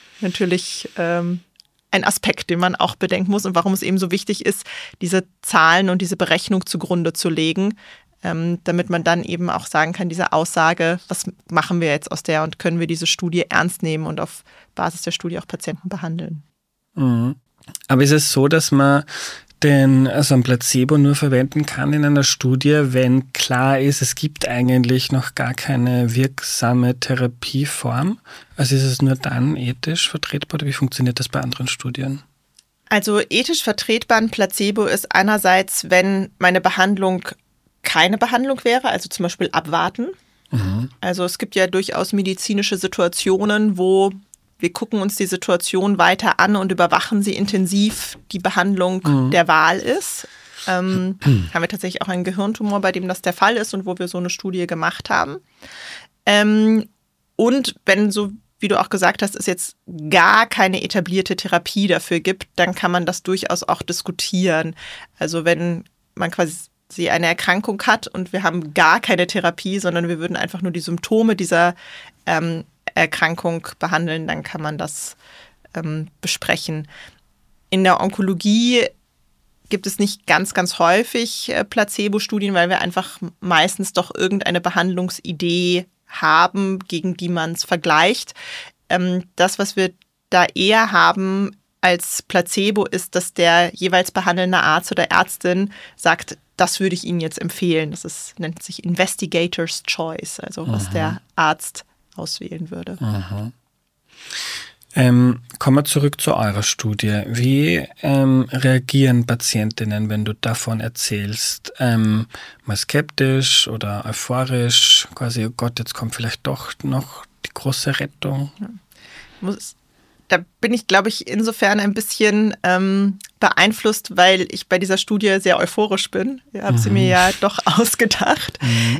ein Aspekt, den man auch bedenken muss und warum es eben so wichtig ist, diese Zahlen und diese Berechnung zugrunde zu legen, damit man dann eben auch sagen kann, diese Aussage, was machen wir jetzt aus der und können wir diese Studie ernst nehmen und auf Basis der Studie auch Patienten behandeln. Aber ist es so, dass man also ein Placebo nur verwenden kann in einer Studie, wenn klar ist, es gibt eigentlich noch gar keine wirksame Therapieform? Also ist es nur dann ethisch vertretbar oder wie funktioniert das bei anderen Studien? Also ethisch vertretbar ein Placebo ist einerseits, wenn meine Behandlung keine Behandlung wäre, also zum Beispiel abwarten. Also es gibt ja durchaus medizinische Situationen, wo wir gucken uns die Situation weiter an und überwachen sie intensiv, die Behandlung der Wahl ist. Haben wir tatsächlich auch einen Gehirntumor, bei dem das der Fall ist und wo wir so eine Studie gemacht haben. Und wenn, so wie du auch gesagt hast, es jetzt gar keine etablierte Therapie dafür gibt, dann kann man das durchaus auch diskutieren. Also wenn man quasi sie eine Erkrankung hat und wir haben gar keine Therapie, sondern wir würden einfach nur die Symptome dieser Erkrankung behandeln, dann kann man das besprechen. In der Onkologie gibt es nicht ganz, ganz häufig Placebo-Studien, weil wir einfach meistens doch irgendeine Behandlungsidee haben, gegen die man es vergleicht. Das, was wir da eher haben als Placebo, ist, dass der jeweils behandelnde Arzt oder Ärztin sagt, das würde ich Ihnen jetzt empfehlen. Das nennt sich Investigator's Choice, also was der Arzt auswählen würde. Kommen wir zurück zu eurer Studie. Wie reagieren Patientinnen, wenn du davon erzählst? Mal skeptisch oder euphorisch? Quasi, oh Gott, jetzt kommt vielleicht doch noch die große Rettung. Da bin ich, glaube ich, insofern ein bisschen beeinflusst, weil ich bei dieser Studie sehr euphorisch bin. Ich habe sie mir ja doch ausgedacht.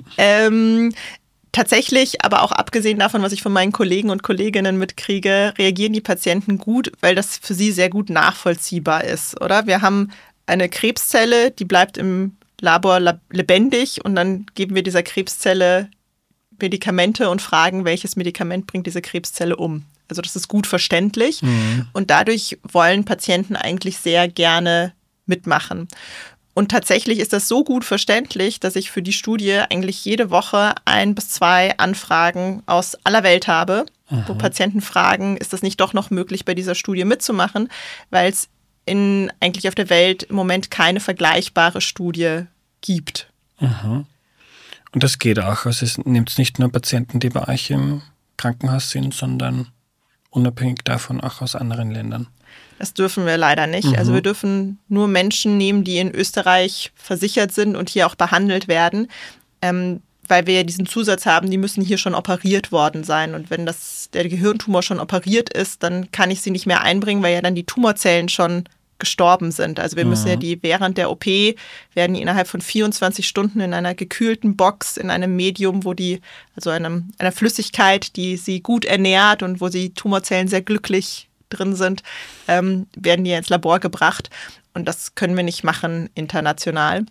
Tatsächlich, aber auch abgesehen davon, was ich von meinen Kollegen und Kolleginnen mitkriege, reagieren die Patienten gut, weil das für sie sehr gut nachvollziehbar ist, oder? Wir haben eine Krebszelle, die bleibt im Labor lebendig und dann geben wir dieser Krebszelle Medikamente und fragen, welches Medikament bringt diese Krebszelle um. Also das ist gut verständlich und dadurch wollen Patienten eigentlich sehr gerne mitmachen. Und tatsächlich ist das so gut verständlich, dass ich für die Studie eigentlich jede Woche 1 bis 2 Anfragen aus aller Welt habe, wo Patienten fragen, ist das nicht doch noch möglich, bei dieser Studie mitzumachen, weil es eigentlich auf der Welt im Moment keine vergleichbare Studie gibt. Und das geht auch. Also es nimmt nicht nur Patienten, die bei euch im Krankenhaus sind, sondern unabhängig davon auch aus anderen Ländern. Das dürfen wir leider nicht. Also wir dürfen nur Menschen nehmen, die in Österreich versichert sind und hier auch behandelt werden, weil wir ja diesen Zusatz haben, die müssen hier schon operiert worden sein. Und wenn der Gehirntumor schon operiert ist, dann kann ich sie nicht mehr einbringen, weil ja dann die Tumorzellen schon gestorben sind. Also wir müssen ja während der OP werden die innerhalb von 24 Stunden in einer gekühlten Box, in einem Medium, einer Flüssigkeit, die sie gut ernährt und wo die Tumorzellen sehr glücklich drin sind, werden die ins Labor gebracht. Und das können wir nicht machen international.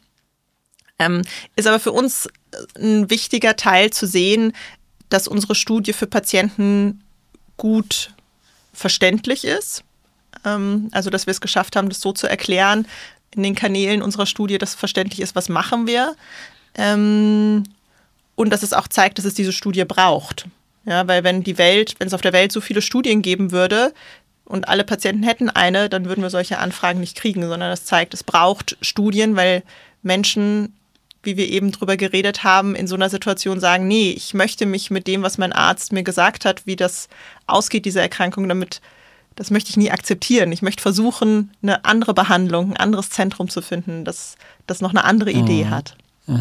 Ist aber für uns ein wichtiger Teil zu sehen, dass unsere Studie für Patienten gut verständlich ist. Also, dass wir es geschafft haben, das so zu erklären in den Kanälen unserer Studie, dass verständlich ist, was machen wir. Und dass es auch zeigt, dass es diese Studie braucht. Ja, weil wenn es auf der Welt so viele Studien geben würde und alle Patienten hätten eine, dann würden wir solche Anfragen nicht kriegen, sondern das zeigt, es braucht Studien, weil Menschen, wie wir eben drüber geredet haben, in so einer Situation sagen, nee, ich möchte mich mit dem, was mein Arzt mir gesagt hat, wie das ausgeht, diese Erkrankung, das möchte ich nie akzeptieren. Ich möchte versuchen, eine andere Behandlung, ein anderes Zentrum zu finden, das noch eine andere Idee hat.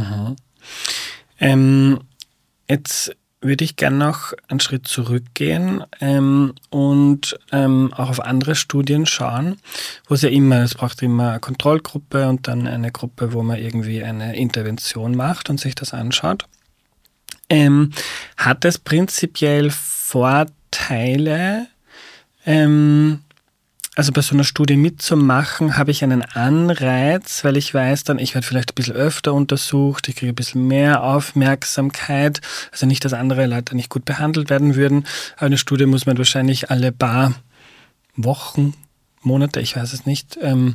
Jetzt würde ich gerne noch einen Schritt zurückgehen und auch auf andere Studien schauen, wo es braucht immer eine Kontrollgruppe und dann eine Gruppe, wo man irgendwie eine Intervention macht und sich das anschaut. Hat es prinzipiell Vorteile, also bei so einer Studie mitzumachen, habe ich einen Anreiz, weil ich weiß dann, ich werde vielleicht ein bisschen öfter untersucht, ich kriege ein bisschen mehr Aufmerksamkeit. Also nicht, dass andere Leute nicht gut behandelt werden würden, aber eine Studie muss man wahrscheinlich alle paar Wochen, Monate, ich weiß es nicht,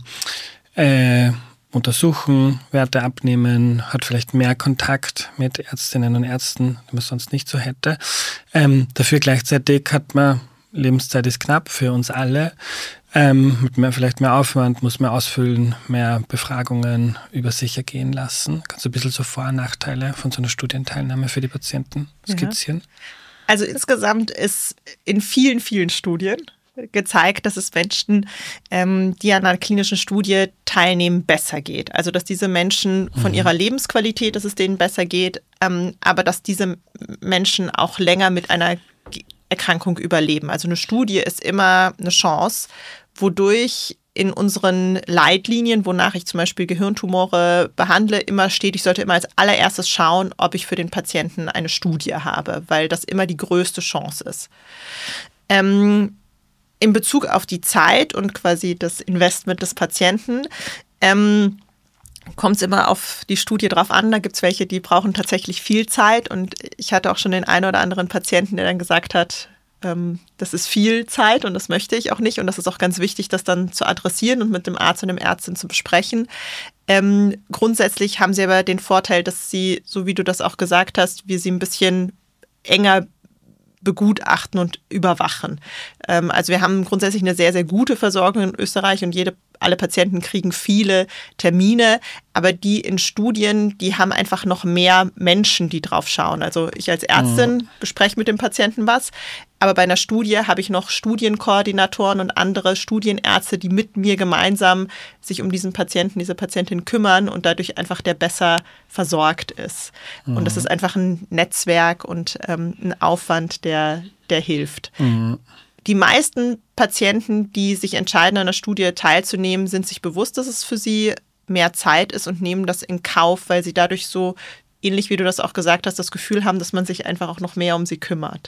untersuchen, Werte abnehmen, hat vielleicht mehr Kontakt mit Ärztinnen und Ärzten, die man sonst nicht so hätte. Dafür gleichzeitig hat man, Lebenszeit ist knapp für uns alle, vielleicht mehr Aufwand, muss mehr ausfüllen, mehr Befragungen über sich ergehen lassen. Kannst du ein bisschen so Vor- und Nachteile von so einer Studienteilnahme für die Patienten skizzieren? Also insgesamt ist in vielen, vielen Studien gezeigt, dass es Menschen, die an einer klinischen Studie teilnehmen, besser geht. Also dass diese Menschen von ihrer Lebensqualität, dass es denen besser geht, aber dass diese Menschen auch länger mit einer Erkrankung überleben. Also eine Studie ist immer eine Chance, wodurch in unseren Leitlinien, wonach ich zum Beispiel Gehirntumore behandle, immer steht, ich sollte immer als allererstes schauen, ob ich für den Patienten eine Studie habe, weil das immer die größte Chance ist. In Bezug auf die Zeit und quasi das Investment des Patienten kommt es immer auf die Studie drauf an. Da gibt es welche, die brauchen tatsächlich viel Zeit. Und ich hatte auch schon den einen oder anderen Patienten, der dann gesagt hat, das ist viel Zeit und das möchte ich auch nicht. Und das ist auch ganz wichtig, das dann zu adressieren und mit dem Arzt und der Ärztin zu besprechen. Grundsätzlich haben sie aber den Vorteil, dass sie, so wie du das auch gesagt hast, wir sie ein bisschen enger begutachten und überwachen. Also wir haben grundsätzlich eine sehr, sehr gute Versorgung in Österreich und alle Patienten kriegen viele Termine, aber die in Studien, die haben einfach noch mehr Menschen, die drauf schauen. Also ich als Ärztin bespreche mit dem Patienten was, aber bei einer Studie habe ich noch Studienkoordinatoren und andere Studienärzte, die mit mir gemeinsam sich um diesen Patienten, diese Patientin kümmern und dadurch einfach der besser versorgt ist. Und das ist einfach ein Netzwerk und ein Aufwand, der hilft. Die meisten Patienten, die sich entscheiden, an einer Studie teilzunehmen, sind sich bewusst, dass es für sie mehr Zeit ist und nehmen das in Kauf, weil sie dadurch so, ähnlich wie du das auch gesagt hast, das Gefühl haben, dass man sich einfach auch noch mehr um sie kümmert.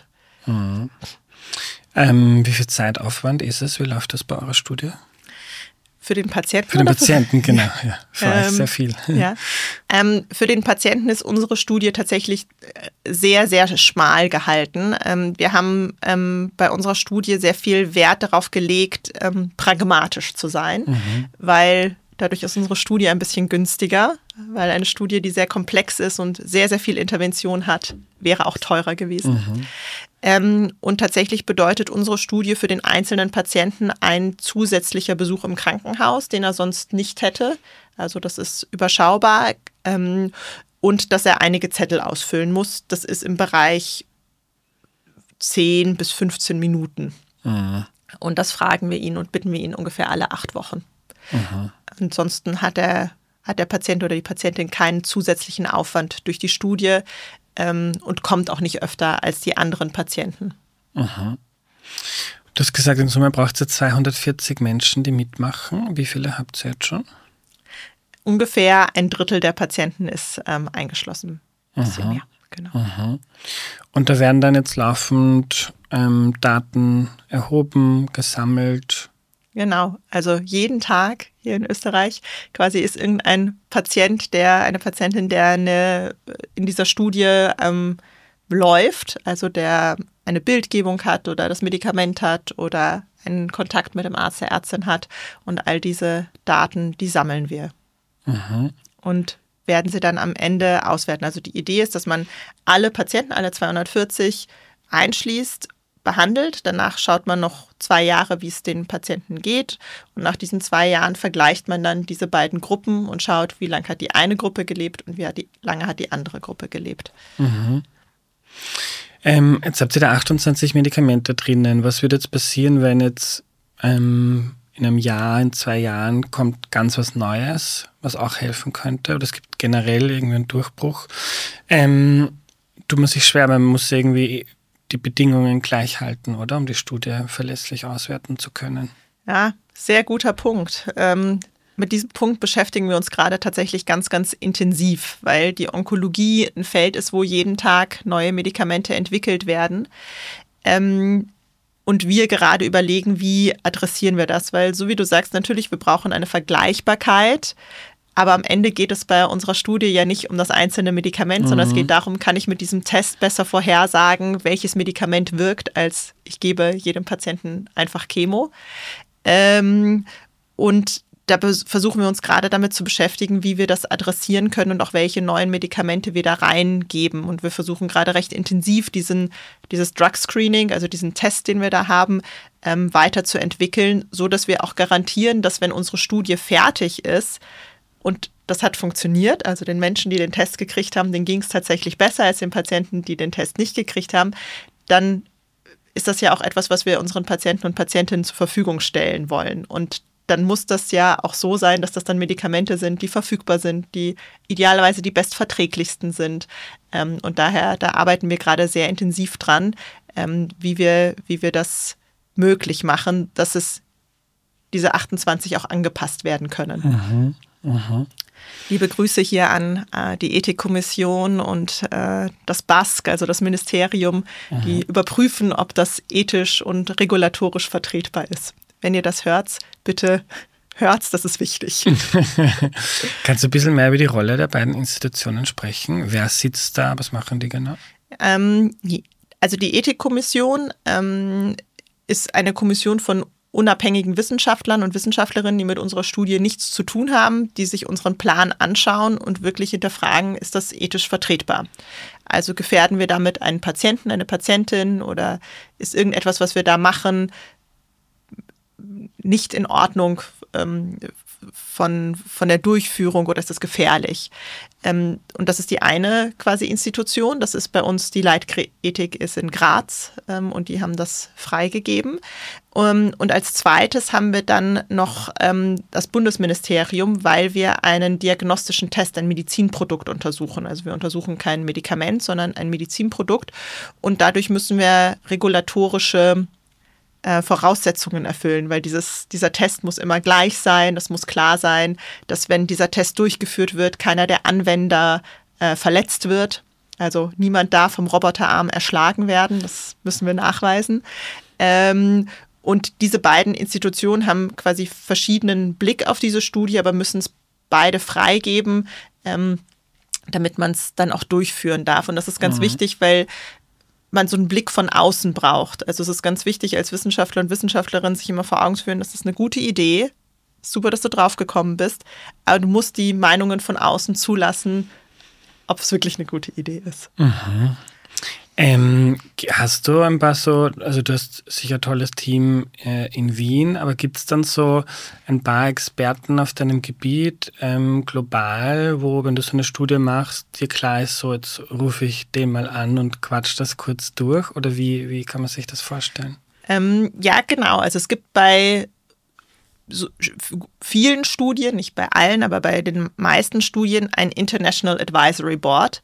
Wie viel Zeitaufwand ist es? Wie läuft das bei eurer Studie? Für den Patienten? Für den Patienten, genau. Ja, für euch sehr viel. Ja. Für den Patienten ist unsere Studie tatsächlich sehr, sehr schmal gehalten. Wir haben bei unserer Studie sehr viel Wert darauf gelegt, pragmatisch zu sein, weil dadurch ist unsere Studie ein bisschen günstiger, weil eine Studie, die sehr komplex ist und sehr, sehr viel Intervention hat, wäre auch teurer gewesen. Und tatsächlich bedeutet unsere Studie für den einzelnen Patienten ein zusätzlicher Besuch im Krankenhaus, den er sonst nicht hätte. Also das ist überschaubar. Und dass er einige Zettel ausfüllen muss. Das ist im Bereich 10 bis 15 Minuten. Und das fragen wir ihn und bitten wir ihn ungefähr alle 8 Wochen. Ansonsten hat der Patient oder die Patientin keinen zusätzlichen Aufwand durch die Studie und kommt auch nicht öfter als die anderen Patienten. Du hast gesagt, in Summe braucht es 240 Menschen, die mitmachen. Wie viele habt ihr jetzt schon? Ungefähr 1/3 der Patienten ist eingeschlossen. Ein bisschen mehr, genau. Und da werden dann jetzt laufend Daten erhoben, gesammelt. Genau, also jeden Tag hier in Österreich quasi ist irgendein Patient, eine Patientin, der in dieser Studie läuft, also der eine Bildgebung hat oder das Medikament hat oder einen Kontakt mit dem Arzt, der Ärztin hat und all diese Daten, die sammeln wir. Und werden sie dann am Ende auswerten. Also die Idee ist, dass man alle Patienten, alle 240 einschließt, behandelt. Danach schaut man noch 2 Jahre, wie es den Patienten geht. Und nach diesen 2 Jahren vergleicht man dann diese beiden Gruppen und schaut, wie lange hat die eine Gruppe gelebt und wie lange hat die andere Gruppe gelebt. Jetzt habt ihr da 28 Medikamente drinnen. Was wird jetzt passieren, wenn jetzt in einem Jahr, in 2 Jahren kommt ganz was Neues, was auch helfen könnte? Oder es gibt generell irgendwie einen Durchbruch. Tut man sich schwer, man muss irgendwie die Bedingungen gleich halten, oder? Um die Studie verlässlich auswerten zu können. Ja, sehr guter Punkt. Mit diesem Punkt beschäftigen wir uns gerade tatsächlich ganz, ganz intensiv, weil die Onkologie ein Feld ist, wo jeden Tag neue Medikamente entwickelt werden. Und wir gerade überlegen, wie adressieren wir das? Weil, so wie du sagst, natürlich, wir brauchen eine Vergleichbarkeit. Aber am Ende geht es bei unserer Studie ja nicht um das einzelne Medikament, sondern es geht darum, kann ich mit diesem Test besser vorhersagen, welches Medikament wirkt, als ich gebe jedem Patienten einfach Chemo. Und da versuchen wir uns gerade damit zu beschäftigen, wie wir das adressieren können und auch welche neuen Medikamente wir da reingeben. Und wir versuchen gerade recht intensiv dieses Drug Screening, also diesen Test, den wir da haben, weiterzuentwickeln, so dass wir auch garantieren, dass wenn unsere Studie fertig ist, und das hat funktioniert, also den Menschen, die den Test gekriegt haben, denen ging es tatsächlich besser als den Patienten, die den Test nicht gekriegt haben, dann ist das ja auch etwas, was wir unseren Patienten und Patientinnen zur Verfügung stellen wollen. Und dann muss das ja auch so sein, dass das dann Medikamente sind, die verfügbar sind, die idealerweise die bestverträglichsten sind. Und daher, da arbeiten wir gerade sehr intensiv dran, wie wir das möglich machen, dass diese 28 auch angepasst werden können. Liebe Grüße hier an die Ethikkommission und das BASK, also das Ministerium, die überprüfen, ob das ethisch und regulatorisch vertretbar ist. Wenn ihr das hört, bitte hört's, das ist wichtig. Kannst du ein bisschen mehr über die Rolle der beiden Institutionen sprechen? Wer sitzt da? Was machen die genau? Also die Ethikkommission ist eine Kommission von unabhängigen Wissenschaftlern und Wissenschaftlerinnen, die mit unserer Studie nichts zu tun haben, die sich unseren Plan anschauen und wirklich hinterfragen, ist das ethisch vertretbar? Also gefährden wir damit einen Patienten, eine Patientin oder ist irgendetwas, was wir da machen, nicht in Ordnung von der Durchführung oder ist das gefährlich? Und das ist die eine quasi Institution, das ist bei uns die Leitethik ist in Graz und die haben das freigegeben. Und als zweites haben wir dann noch das Bundesministerium, weil wir einen diagnostischen Test, ein Medizinprodukt untersuchen. Also wir untersuchen kein Medikament, sondern ein Medizinprodukt und dadurch müssen wir regulatorische Voraussetzungen erfüllen, weil dieser Test muss immer gleich sein, das muss klar sein, dass wenn dieser Test durchgeführt wird, keiner der Anwender verletzt wird. Also niemand darf vom Roboterarm erschlagen werden, das müssen wir nachweisen. Und diese beiden Institutionen haben quasi verschiedenen Blick auf diese Studie, aber müssen es beide freigeben, damit man es dann auch durchführen darf. Und das ist ganz wichtig, weil man so einen Blick von außen braucht. Also es ist ganz wichtig, als Wissenschaftler und Wissenschaftlerin sich immer vor Augen zu führen, das ist eine gute Idee, super, dass du drauf gekommen bist, aber du musst die Meinungen von außen zulassen, ob es wirklich eine gute Idee ist. Hast du ein paar also du hast sicher ein tolles Team in Wien, aber gibt es dann so ein paar Experten auf deinem Gebiet global, wo, wenn du so eine Studie machst, dir klar ist, so jetzt rufe ich den mal an und quatsch das kurz durch? Oder wie kann man sich das vorstellen? Ja, genau. Also es gibt bei so vielen Studien, nicht bei allen, aber bei den meisten Studien ein International Advisory Board,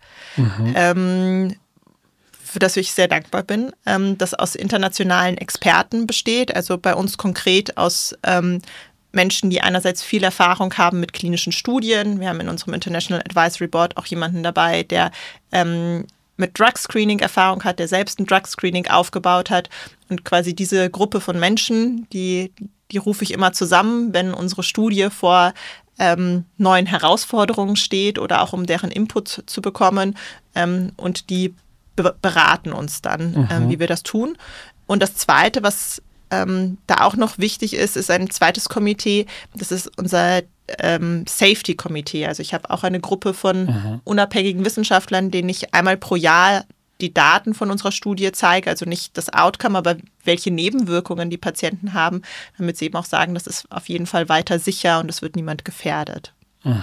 für das ich sehr dankbar bin, das aus internationalen Experten besteht, also bei uns konkret aus Menschen, die einerseits viel Erfahrung haben mit klinischen Studien. Wir haben in unserem International Advisory Board auch jemanden dabei, der mit Drug Screening Erfahrung hat, der selbst ein Drug Screening aufgebaut hat. Und quasi diese Gruppe von Menschen, die rufe ich immer zusammen, wenn unsere Studie vor neuen Herausforderungen steht oder auch um deren Input zu bekommen. Und die beraten uns dann, wie wir das tun. Und das Zweite, was da auch noch wichtig ist ein zweites Komitee. Das ist unser Safety-Komitee. Also ich habe auch eine Gruppe von unabhängigen Wissenschaftlern, denen ich einmal pro Jahr die Daten von unserer Studie zeige, also nicht das Outcome, aber welche Nebenwirkungen die Patienten haben, damit sie eben auch sagen, das ist auf jeden Fall weiter sicher und es wird niemand gefährdet.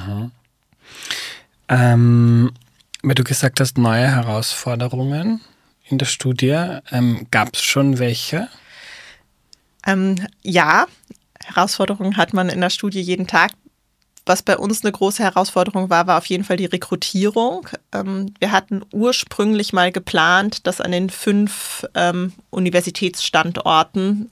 Weil du gesagt hast, neue Herausforderungen in der Studie, gab es schon welche? Ja, Herausforderungen hat man in der Studie jeden Tag. Was bei uns eine große Herausforderung war auf jeden Fall die Rekrutierung. Wir hatten ursprünglich mal geplant, das an den 5 Universitätsstandorten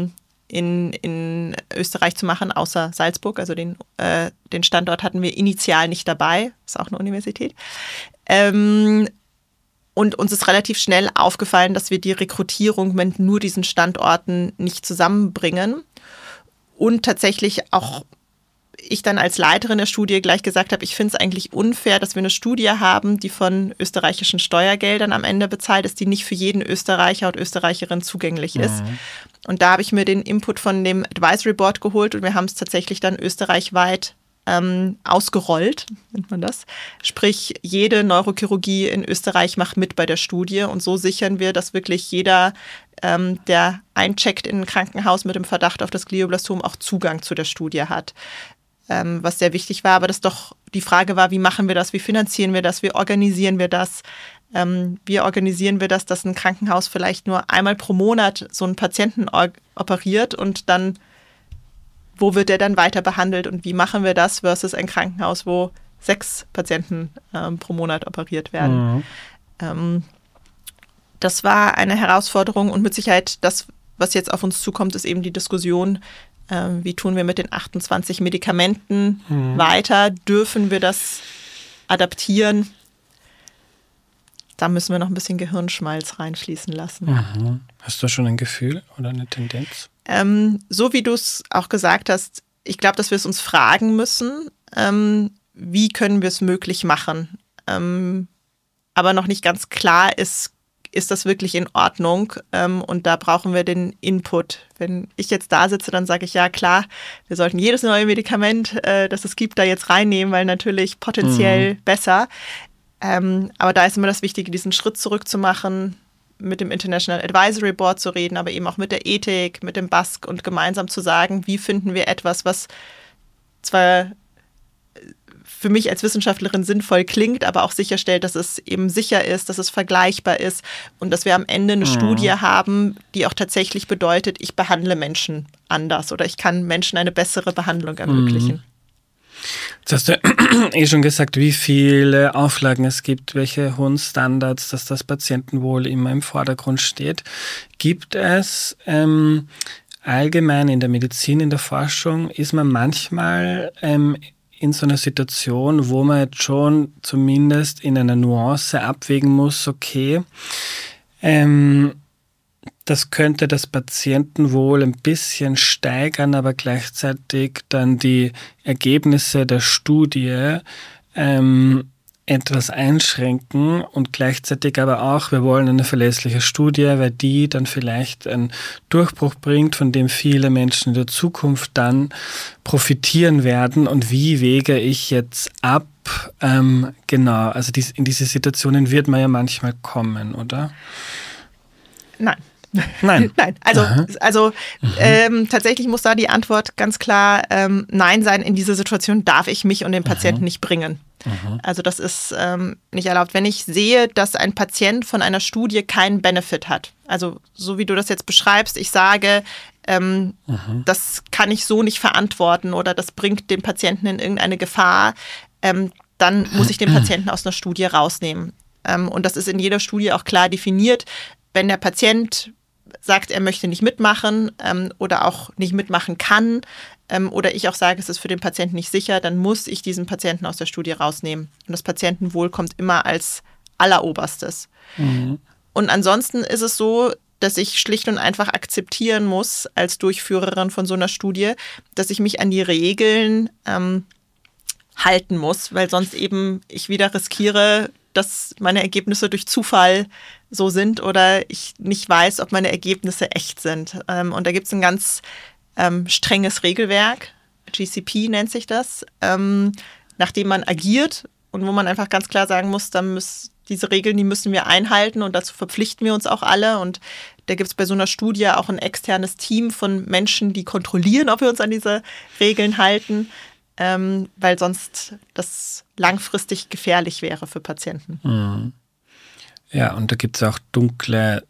in Österreich zu machen, außer Salzburg. Also den Standort hatten wir initial nicht dabei. Ist auch eine Universität. Und uns ist relativ schnell aufgefallen, dass wir die Rekrutierung mit nur diesen Standorten nicht zusammenbringen. Und tatsächlich auch ich dann als Leiterin der Studie gleich gesagt habe, ich finde es eigentlich unfair, dass wir eine Studie haben, die von österreichischen Steuergeldern am Ende bezahlt ist, die nicht für jeden Österreicher und Österreicherin zugänglich ist. Und da habe ich mir den Input von dem Advisory Board geholt und wir haben es tatsächlich dann österreichweit ausgerollt, nennt man das. Sprich, jede Neurochirurgie in Österreich macht mit bei der Studie und so sichern wir, dass wirklich jeder, der eincheckt in ein Krankenhaus mit dem Verdacht auf das Glioblastom, auch Zugang zu der Studie hat. Was sehr wichtig war, aber das doch die Frage war, wie machen wir das, wie finanzieren wir das, wie organisieren wir das, dass ein Krankenhaus vielleicht nur einmal pro Monat so einen Patienten operiert und dann, wo wird der dann weiter behandelt und wie machen wir das versus ein Krankenhaus, wo 6 Patienten pro Monat operiert werden. Das war eine Herausforderung und mit Sicherheit das, was jetzt auf uns zukommt, ist eben die Diskussion, wie tun wir mit den 28 Medikamenten weiter? Dürfen wir das adaptieren? Da müssen wir noch ein bisschen Gehirnschmalz reinfließen lassen. Hast du schon ein Gefühl oder eine Tendenz? So wie du es auch gesagt hast, ich glaube, dass wir es uns fragen müssen, wie können wir es möglich machen. Aber noch nicht ganz klar ist das wirklich in Ordnung? Und da brauchen wir den Input. Wenn ich jetzt da sitze, dann sage ich, ja klar, wir sollten jedes neue Medikament, das es gibt, da jetzt reinnehmen, weil natürlich potenziell besser. Aber da ist immer das Wichtige, diesen Schritt zurück zu machen, mit dem International Advisory Board zu reden, aber eben auch mit der Ethik, mit dem BASC und gemeinsam zu sagen, wie finden wir etwas, was zwar für mich als Wissenschaftlerin sinnvoll klingt, aber auch sicherstellt, dass es eben sicher ist, dass es vergleichbar ist und dass wir am Ende eine Studie haben, die auch tatsächlich bedeutet, ich behandle Menschen anders oder ich kann Menschen eine bessere Behandlung ermöglichen. Jetzt hast du schon gesagt, wie viele Auflagen es gibt, welche hohen Standards, dass das Patientenwohl immer im Vordergrund steht. Gibt es allgemein in der Medizin, in der Forschung, ist man manchmal in so einer Situation, wo man jetzt schon zumindest in einer Nuance abwägen muss, okay, das könnte das Patientenwohl ein bisschen steigern, aber gleichzeitig dann die Ergebnisse der Studie etwas einschränken und gleichzeitig aber auch, wir wollen eine verlässliche Studie, weil die dann vielleicht einen Durchbruch bringt, von dem viele Menschen in der Zukunft dann profitieren werden. Und wie wäge ich jetzt ab? Genau, also in diese Situationen wird man ja manchmal kommen, oder? Nein. Nein. Nein. Also tatsächlich muss da die Antwort ganz klar Nein sein. In diese Situation darf ich mich und den Patienten nicht bringen. Also das ist nicht erlaubt. Wenn ich sehe, dass ein Patient von einer Studie keinen Benefit hat, also so wie du das jetzt beschreibst, ich sage, das kann ich so nicht verantworten oder das bringt den Patienten in irgendeine Gefahr, dann muss ich den Patienten aus einer Studie rausnehmen. Und das ist in jeder Studie auch klar definiert. Wenn der Patient sagt, er möchte nicht mitmachen oder auch nicht mitmachen kann oder ich auch sage, es ist für den Patienten nicht sicher, dann muss ich diesen Patienten aus der Studie rausnehmen. Und das Patientenwohl kommt immer als alleroberstes. Und ansonsten ist es so, dass ich schlicht und einfach akzeptieren muss als Durchführerin von so einer Studie, dass ich mich an die Regeln halten muss, weil sonst eben ich wieder riskiere, dass meine Ergebnisse durch Zufall so sind oder ich nicht weiß, ob meine Ergebnisse echt sind. Und da gibt es ein ganz strenges Regelwerk, GCP nennt sich das, nach dem man agiert und wo man einfach ganz klar sagen muss, diese Regeln, die müssen wir einhalten und dazu verpflichten wir uns auch alle. Und da gibt es bei so einer Studie auch ein externes Team von Menschen, die kontrollieren, ob wir uns an diese Regeln halten, weil sonst das langfristig gefährlich wäre für Patienten. Ja, und da gibt es auch dunkle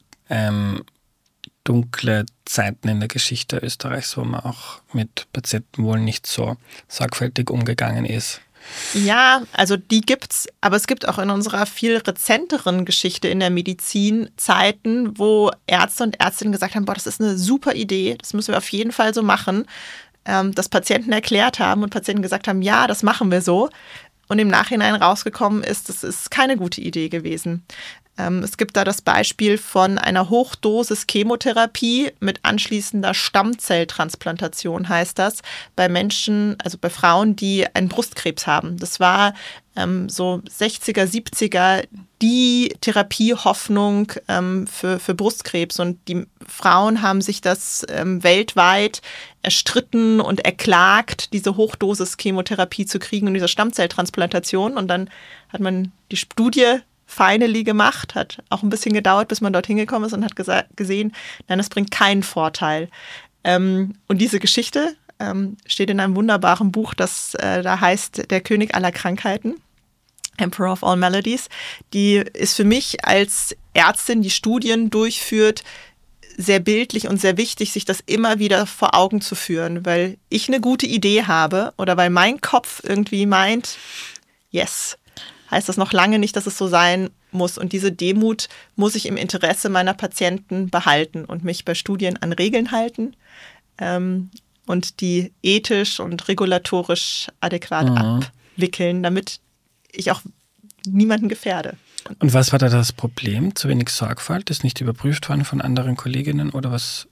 Zeiten in der Geschichte Österreichs, wo man auch mit Patientenwohl nicht so sorgfältig umgegangen ist. Ja, also die gibt's, aber es gibt auch in unserer viel rezenteren Geschichte in der Medizin Zeiten, wo Ärzte und Ärztinnen gesagt haben, boah, das ist eine super Idee, das müssen wir auf jeden Fall so machen, dass Patienten erklärt haben und Patienten gesagt haben, ja, das machen wir so. Und im Nachhinein rausgekommen ist, das ist keine gute Idee gewesen. Es gibt da das Beispiel von einer Hochdosis Chemotherapie mit anschließender Stammzelltransplantation, heißt das, bei Menschen, also bei Frauen, die einen Brustkrebs haben. Das war so 60er, 70er die Therapiehoffnung für Brustkrebs. Und die Frauen haben sich das weltweit erstritten und erklagt, diese Hochdosis Chemotherapie zu kriegen und diese Stammzelltransplantation. Und dann hat man die Studie finally gemacht, hat auch ein bisschen gedauert, bis man dorthin gekommen ist und hat gesehen, nein, das bringt keinen Vorteil. Und diese Geschichte steht in einem wunderbaren Buch, das da heißt Der König aller Krankheiten, Emperor of All Maladies. Die ist für mich als Ärztin, die Studien durchführt, sehr bildlich und sehr wichtig, sich das immer wieder vor Augen zu führen, weil ich eine gute Idee habe oder weil mein Kopf irgendwie meint, yes, heißt das noch lange nicht, dass es so sein muss. Und diese Demut muss ich im Interesse meiner Patienten behalten und mich bei Studien an Regeln halten und die ethisch und regulatorisch adäquat abwickeln, damit ich auch niemanden gefährde. Und was war da das Problem? Zu wenig Sorgfalt? Ist nicht überprüft worden von anderen Kolleginnen oder was?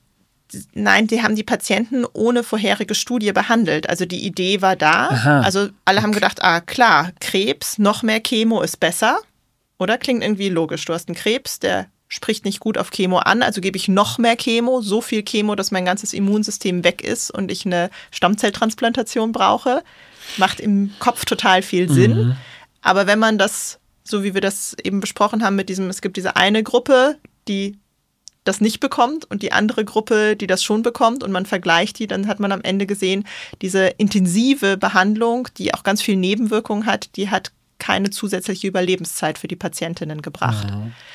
Nein, die haben die Patienten ohne vorherige Studie behandelt. Also die Idee war da. Aha. Also alle haben gedacht, klar, Krebs, noch mehr Chemo ist besser. Oder? Klingt irgendwie logisch. Du hast einen Krebs, der spricht nicht gut auf Chemo an, also gebe ich noch mehr Chemo, so viel Chemo, dass mein ganzes Immunsystem weg ist und ich eine Stammzelltransplantation brauche. Macht im Kopf total viel Sinn. Aber wenn man das, so wie wir das eben besprochen haben mit diesem, es gibt diese eine Gruppe, die das nicht bekommt und die andere Gruppe, die das schon bekommt und man vergleicht die, dann hat man am Ende gesehen, diese intensive Behandlung, die auch ganz viel Nebenwirkungen hat, die hat keine zusätzliche Überlebenszeit für die Patientinnen gebracht.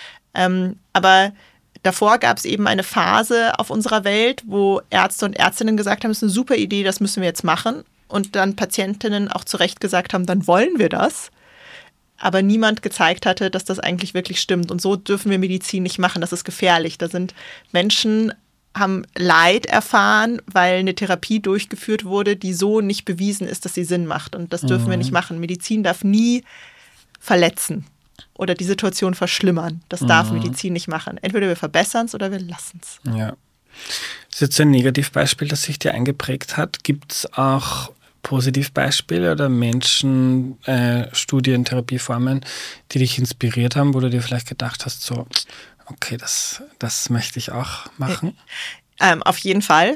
Aber davor gab es eben eine Phase auf unserer Welt, wo Ärzte und Ärztinnen gesagt haben, das ist eine super Idee, das müssen wir jetzt machen. Und dann Patientinnen auch zu Recht gesagt haben, dann wollen wir das. Aber niemand gezeigt hatte, dass das eigentlich wirklich stimmt. Und so dürfen wir Medizin nicht machen, das ist gefährlich. Da sind Menschen, haben Leid erfahren, weil eine Therapie durchgeführt wurde, die so nicht bewiesen ist, dass sie Sinn macht. Und das dürfen wir nicht machen. Medizin darf nie verletzen oder die Situation verschlimmern. Das darf Medizin nicht machen. Entweder wir verbessern es oder wir lassen es. Ja. Das ist jetzt ein Negativbeispiel, das sich dir eingeprägt hat. Gibt es auch Positivbeispiele oder Menschen, Studien, Therapieformen, die dich inspiriert haben, wo du dir vielleicht gedacht hast, so, okay, das möchte ich auch machen? Auf jeden Fall.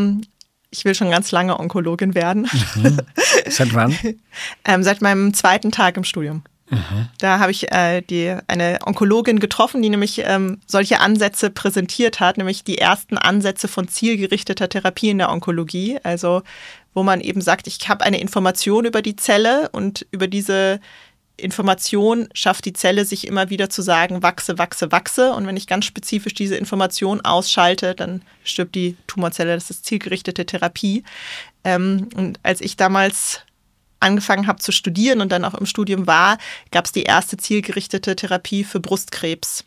Ich will schon ganz lange Onkologin werden. Seit wann? Seit meinem 2. Tag im Studium. Da habe ich eine Onkologin getroffen, die nämlich solche Ansätze präsentiert hat, nämlich die ersten Ansätze von zielgerichteter Therapie in der Onkologie, also wo man eben sagt, ich habe eine Information über die Zelle und über diese Information schafft die Zelle sich immer wieder zu sagen, wachse, wachse, wachse. Und wenn ich ganz spezifisch diese Information ausschalte, dann stirbt die Tumorzelle. Das ist zielgerichtete Therapie. Und als ich damals angefangen habe zu studieren und dann auch im Studium war, gab es die erste zielgerichtete Therapie für Brustkrebs.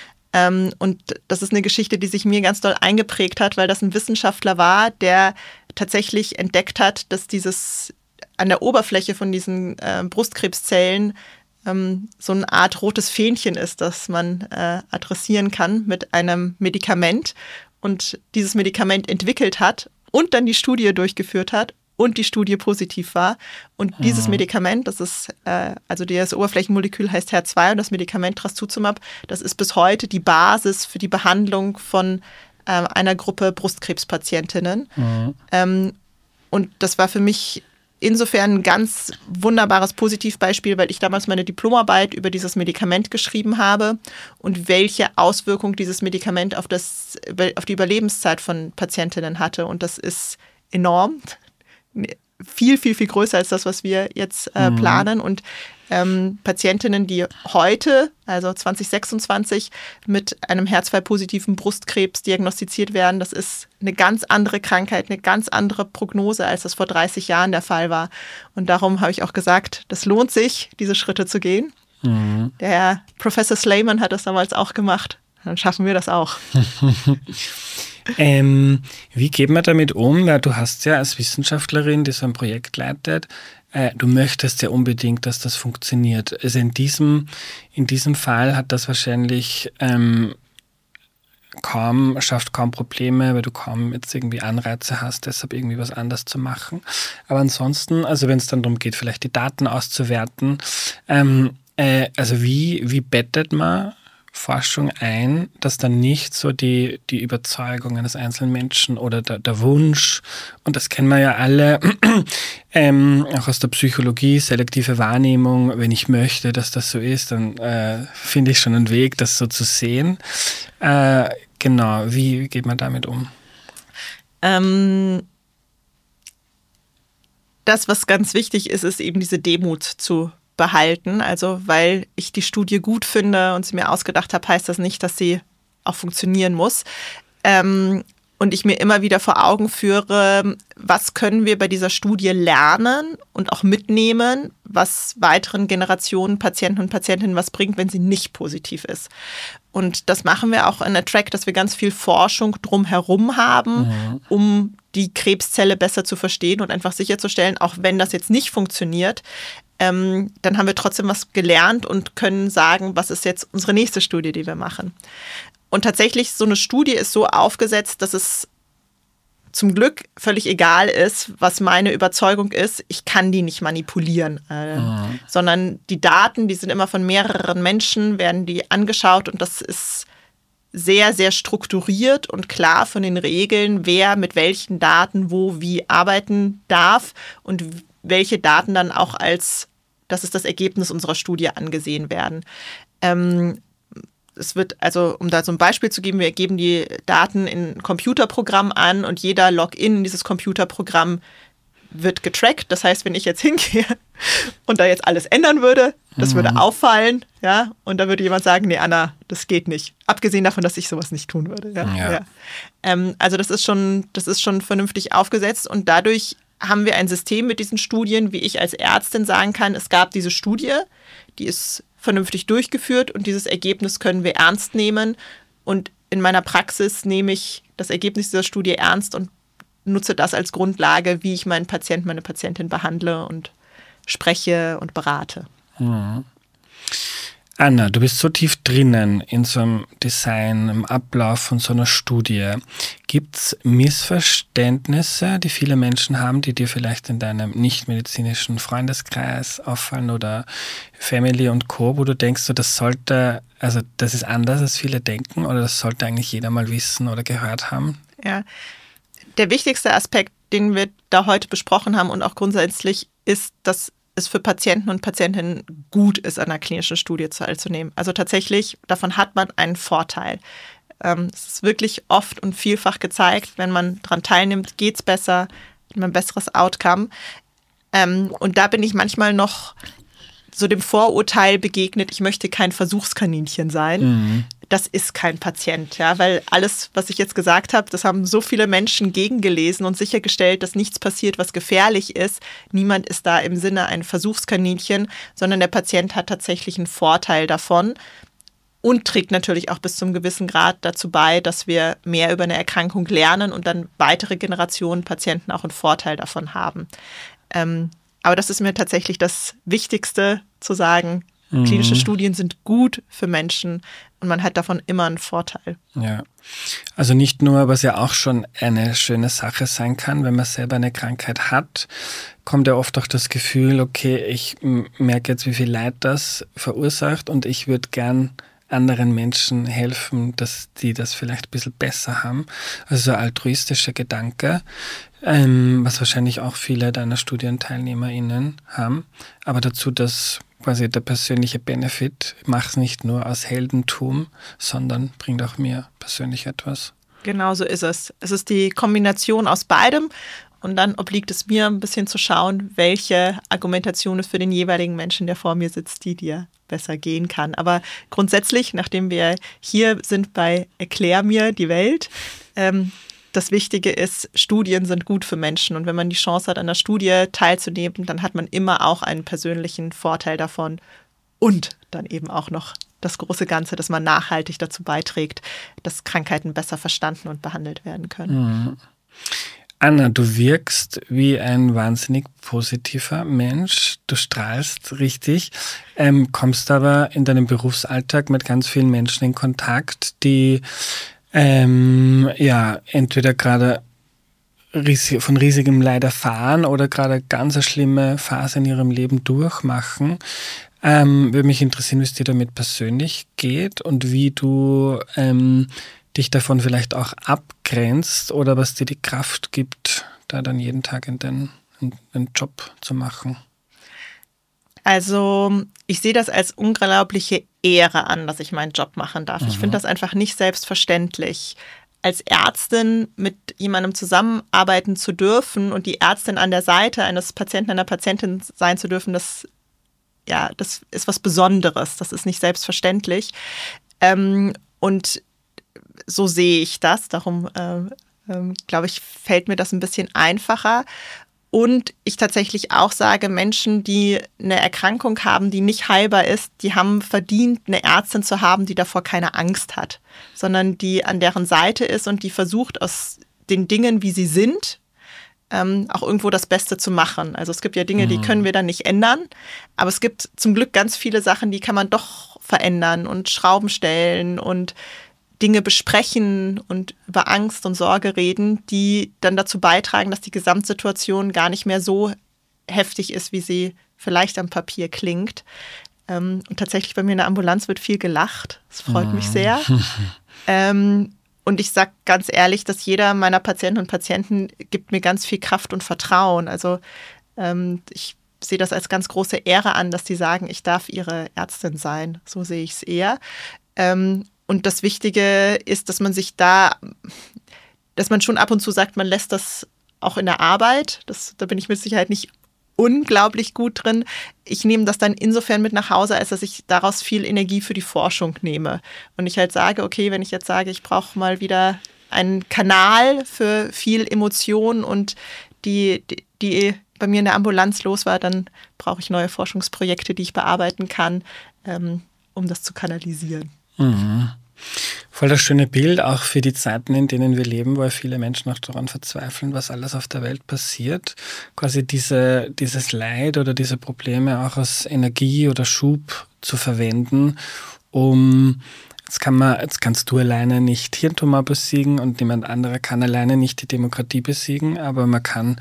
Und das ist eine Geschichte, die sich mir ganz doll eingeprägt hat, weil das ein Wissenschaftler war, der tatsächlich entdeckt hat, dass dieses an der Oberfläche von diesen Brustkrebszellen so eine Art rotes Fähnchen ist, das man adressieren kann mit einem Medikament und dieses Medikament entwickelt hat und dann die Studie durchgeführt hat und die Studie positiv war. Und dieses Medikament, das ist, also das Oberflächenmolekül heißt HER2 und das Medikament Trastuzumab, das ist bis heute die Basis für die Behandlung von einer Gruppe Brustkrebspatientinnen. Und das war für mich insofern ein ganz wunderbares Positivbeispiel, weil ich damals meine Diplomarbeit über dieses Medikament geschrieben habe und welche Auswirkung dieses Medikament auf die Überlebenszeit von Patientinnen hatte. Und das ist enorm. Viel, viel, viel größer als das, was wir jetzt planen. Und Patientinnen, die heute, also 2026, mit einem HER2-positiven Brustkrebs diagnostiziert werden, das ist eine ganz andere Krankheit, eine ganz andere Prognose, als das vor 30 Jahren der Fall war. Und darum habe ich auch gesagt, das lohnt sich, diese Schritte zu gehen. Der Herr Professor Slayman hat das damals auch gemacht. Dann schaffen wir das auch. Wie geht man damit um? Weil du hast ja als Wissenschaftlerin, die so ein Projekt leitet, du möchtest ja unbedingt, dass das funktioniert. Also in diesem Fall hat das wahrscheinlich schafft kaum Probleme, weil du kaum jetzt irgendwie Anreize hast, deshalb irgendwie was anders zu machen. Aber ansonsten, also wenn es dann darum geht, vielleicht die Daten auszuwerten, also wie bettet man Forschung ein, dass dann nicht so die Überzeugung eines einzelnen Menschen oder der Wunsch, und das kennen wir ja alle, auch aus der Psychologie, selektive Wahrnehmung, wenn ich möchte, dass das so ist, dann finde ich schon einen Weg, das so zu sehen. Genau, wie geht man damit um? Das, was ganz wichtig ist, ist eben diese Demut zu behalten. Also weil ich die Studie gut finde und sie mir ausgedacht habe, heißt das nicht, dass sie auch funktionieren muss. Und ich mir immer wieder vor Augen führe, was können wir bei dieser Studie lernen und auch mitnehmen, was weiteren Generationen Patienten und Patientinnen was bringt, wenn sie nicht positiv ist. Und das machen wir auch in der Track, dass wir ganz viel Forschung drumherum haben, um die Krebszelle besser zu verstehen und einfach sicherzustellen, auch wenn das jetzt nicht funktioniert, dann haben wir trotzdem was gelernt und können sagen, was ist jetzt unsere nächste Studie, die wir machen. Und tatsächlich, so eine Studie ist so aufgesetzt, dass es zum Glück völlig egal ist, was meine Überzeugung ist. Ich kann die nicht manipulieren, sondern die Daten, die sind immer von mehreren Menschen, werden die angeschaut und das ist sehr, sehr strukturiert und klar von den Regeln, wer mit welchen Daten wo wie arbeiten darf und welche Daten dann auch als, das ist das Ergebnis unserer Studie, angesehen werden. Es wird, also um da so ein Beispiel zu geben, wir geben die Daten in ein Computerprogramm an und jeder Login in dieses Computerprogramm wird getrackt. Das heißt, wenn ich jetzt hingehe und da jetzt alles ändern würde, das würde auffallen, ja, und da würde jemand sagen, nee, Anna, das geht nicht. Abgesehen davon, dass ich sowas nicht tun würde. Ja. Also das ist schon vernünftig aufgesetzt und dadurch haben wir ein System mit diesen Studien, wie ich als Ärztin sagen kann, es gab diese Studie, die ist vernünftig durchgeführt und dieses Ergebnis können wir ernst nehmen und in meiner Praxis nehme ich das Ergebnis dieser Studie ernst und nutze das als Grundlage, wie ich meinen Patienten, meine Patientin behandle und spreche und berate. Mhm. Anna, du bist so tief drinnen in so einem Design, im Ablauf von so einer Studie. Gibt es Missverständnisse, die viele Menschen haben, die dir vielleicht in deinem nicht-medizinischen Freundeskreis auffallen oder Family und Co., wo du denkst, so, das ist anders, als viele denken oder das sollte eigentlich jeder mal wissen oder gehört haben? Ja, der wichtigste Aspekt, den wir da heute besprochen haben und auch grundsätzlich ist, dass es für Patienten und Patientinnen gut ist, an einer klinischen Studie teilzunehmen. Also tatsächlich, davon hat man einen Vorteil. Es ist wirklich oft und vielfach gezeigt, wenn man daran teilnimmt, geht es besser, hat man ein besseres Outcome. Und da bin ich manchmal noch so dem Vorurteil begegnet, ich möchte kein Versuchskaninchen sein. Mhm. Das ist kein Patient, ja, weil alles, was ich jetzt gesagt habe, das haben so viele Menschen gegengelesen und sichergestellt, dass nichts passiert, was gefährlich ist. Niemand ist da im Sinne ein Versuchskaninchen, sondern der Patient hat tatsächlich einen Vorteil davon und trägt natürlich auch bis zum gewissen Grad dazu bei, dass wir mehr über eine Erkrankung lernen und dann weitere Generationen Patienten auch einen Vorteil davon haben. Aber das ist mir tatsächlich das Wichtigste, zu sagen, klinische Studien sind gut für Menschen und man hat davon immer einen Vorteil. Ja, also nicht nur, was ja auch schon eine schöne Sache sein kann, wenn man selber eine Krankheit hat, kommt ja oft auch das Gefühl, okay, ich merke jetzt, wie viel Leid das verursacht und ich würde gern anderen Menschen helfen, dass die das vielleicht ein bisschen besser haben. Also so ein altruistischer Gedanke, was wahrscheinlich auch viele deiner StudienteilnehmerInnen haben. Aber dazu, dass quasi der persönliche Benefit, ich mache es nicht nur aus Heldentum, sondern bringt auch mir persönlich etwas. Genau so ist es. Es ist die Kombination aus beidem und dann obliegt es mir ein bisschen zu schauen, welche Argumentation es für den jeweiligen Menschen, der vor mir sitzt, die dir besser gehen kann. Aber grundsätzlich, nachdem wir hier sind bei Erklär mir die Welt, das Wichtige ist, Studien sind gut für Menschen und wenn man die Chance hat, an der Studie teilzunehmen, dann hat man immer auch einen persönlichen Vorteil davon und dann eben auch noch das große Ganze, dass man nachhaltig dazu beiträgt, dass Krankheiten besser verstanden und behandelt werden können. Mhm. Anna, du wirkst wie ein wahnsinnig positiver Mensch. Du strahlst richtig, kommst aber in deinem Berufsalltag mit ganz vielen Menschen in Kontakt, die entweder gerade von riesigem Leid erfahren oder gerade ganz eine schlimme Phase in ihrem Leben durchmachen. Würde mich interessieren, wie es dir damit persönlich geht und wie du dich davon vielleicht auch abgrenzt oder was dir die Kraft gibt, da dann jeden Tag in den Job zu machen. Also ich sehe das als unglaubliche Ehre an, dass ich meinen Job machen darf. Ich finde das einfach nicht selbstverständlich. Als Ärztin mit jemandem zusammenarbeiten zu dürfen und die Ärztin an der Seite eines Patienten, einer Patientin sein zu dürfen, das ist was Besonderes. Das ist nicht selbstverständlich. Und so sehe ich das. Darum, glaube ich, fällt mir das ein bisschen einfacher. Und ich tatsächlich auch sage, Menschen, die eine Erkrankung haben, die nicht heilbar ist, die haben verdient, eine Ärztin zu haben, die davor keine Angst hat, sondern die an deren Seite ist und die versucht, aus den Dingen, wie sie sind, auch irgendwo das Beste zu machen. Also es gibt ja Dinge, die können wir dann nicht ändern, aber es gibt zum Glück ganz viele Sachen, die kann man doch verändern und Schrauben stellen und Dinge besprechen und über Angst und Sorge reden, die dann dazu beitragen, dass die Gesamtsituation gar nicht mehr so heftig ist, wie sie vielleicht am Papier klingt. Und tatsächlich bei mir in der Ambulanz wird viel gelacht. Das freut mich sehr. Und ich sage ganz ehrlich, dass jeder meiner Patienten und Patienten gibt mir ganz viel Kraft und Vertrauen. Also ich sehe das als ganz große Ehre an, dass die sagen, ich darf ihre Ärztin sein. So sehe ich es eher. Und das Wichtige ist, dass man schon ab und zu sagt, man lässt das auch in der Arbeit. Da bin ich mit Sicherheit nicht unglaublich gut drin. Ich nehme das dann insofern mit nach Hause, als dass ich daraus viel Energie für die Forschung nehme. Und ich halt sage, okay, wenn ich jetzt sage, ich brauche mal wieder einen Kanal für viel Emotion und die bei mir in der Ambulanz los war, dann brauche ich neue Forschungsprojekte, die ich bearbeiten kann, um das zu kanalisieren. Mhm. Voll das schöne Bild, auch für die Zeiten, in denen wir leben, wo viele Menschen auch daran verzweifeln, was alles auf der Welt passiert. Quasi dieses Leid oder diese Probleme auch als Energie oder Schub zu verwenden, jetzt kannst du alleine nicht Hirntumor besiegen und niemand anderer kann alleine nicht die Demokratie besiegen, aber man kann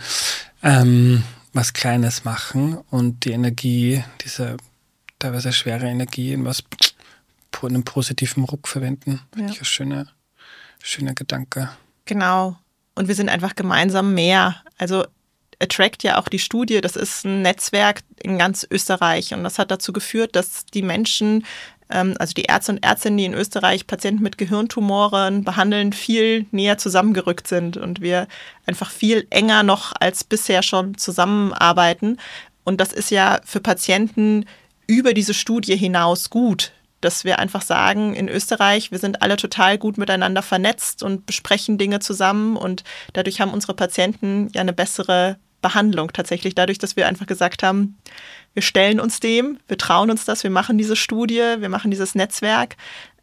was Kleines machen und die Energie, diese teilweise schwere Energie in einen positiven Ruck verwenden. Finde ich ein schöner Gedanke. Genau. Und wir sind einfach gemeinsam mehr. Also Attract ja auch die Studie, das ist ein Netzwerk in ganz Österreich und das hat dazu geführt, dass die Menschen, also die Ärzte und Ärztinnen, die in Österreich Patienten mit Gehirntumoren behandeln, viel näher zusammengerückt sind und wir einfach viel enger noch als bisher schon zusammenarbeiten. Und das ist ja für Patienten über diese Studie hinaus gut, dass wir einfach sagen, in Österreich, wir sind alle total gut miteinander vernetzt und besprechen Dinge zusammen und dadurch haben unsere Patienten ja eine bessere Behandlung tatsächlich. Dadurch, dass wir einfach gesagt haben, wir stellen uns dem, wir trauen uns das, wir machen diese Studie, wir machen dieses Netzwerk.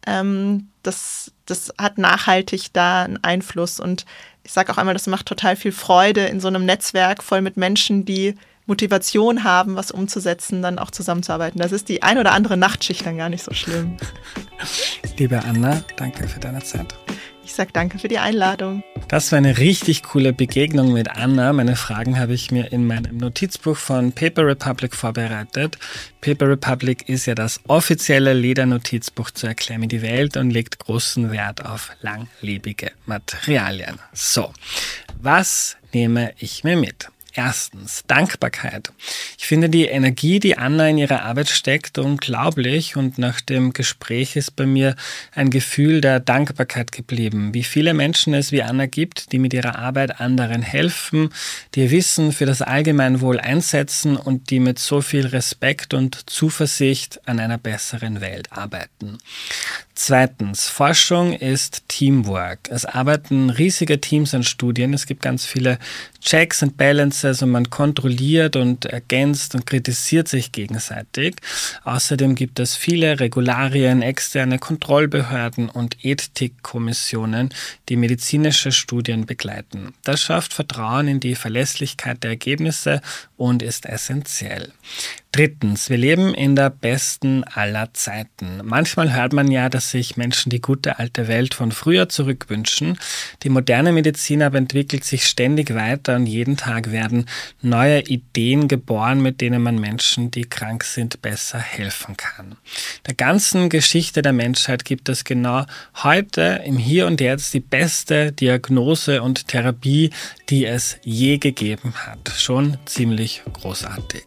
Das hat nachhaltig da einen Einfluss und ich sage auch einmal, das macht total viel Freude in so einem Netzwerk voll mit Menschen, die Motivation haben, was umzusetzen, dann auch zusammenzuarbeiten. Das ist die ein oder andere Nachtschicht dann gar nicht so schlimm. Liebe Anna, danke für deine Zeit. Ich sage danke für die Einladung. Das war eine richtig coole Begegnung mit Anna. Meine Fragen habe ich mir in meinem Notizbuch von Paper Republic vorbereitet. Paper Republic ist ja das offizielle Ledernotizbuch zu Erklär mir die Welt und legt großen Wert auf langlebige Materialien. So, was nehme ich mir mit? Erstens, Dankbarkeit. Ich finde die Energie, die Anna in ihre Arbeit steckt, unglaublich und nach dem Gespräch ist bei mir ein Gefühl der Dankbarkeit geblieben. Wie viele Menschen es wie Anna gibt, die mit ihrer Arbeit anderen helfen, die ihr Wissen für das Allgemeinwohl einsetzen und die mit so viel Respekt und Zuversicht an einer besseren Welt arbeiten. Zweitens, Forschung ist Teamwork. Es arbeiten riesige Teams an Studien. Es gibt ganz viele Checks and Balances und man kontrolliert und ergänzt und kritisiert sich gegenseitig. Außerdem gibt es viele Regularien, externe Kontrollbehörden und Ethikkommissionen, die medizinische Studien begleiten. Das schafft Vertrauen in die Verlässlichkeit der Ergebnisse und ist essentiell. Drittens, wir leben in der besten aller Zeiten. Manchmal hört man ja, dass sich Menschen die gute alte Welt von früher zurückwünschen. Die moderne Medizin aber entwickelt sich ständig weiter und jeden Tag werden neue Ideen geboren, mit denen man Menschen, die krank sind, besser helfen kann. Der ganzen Geschichte der Menschheit gibt es genau heute, im Hier und Jetzt, die beste Diagnose und Therapie, die es je gegeben hat. Schon ziemlich großartig.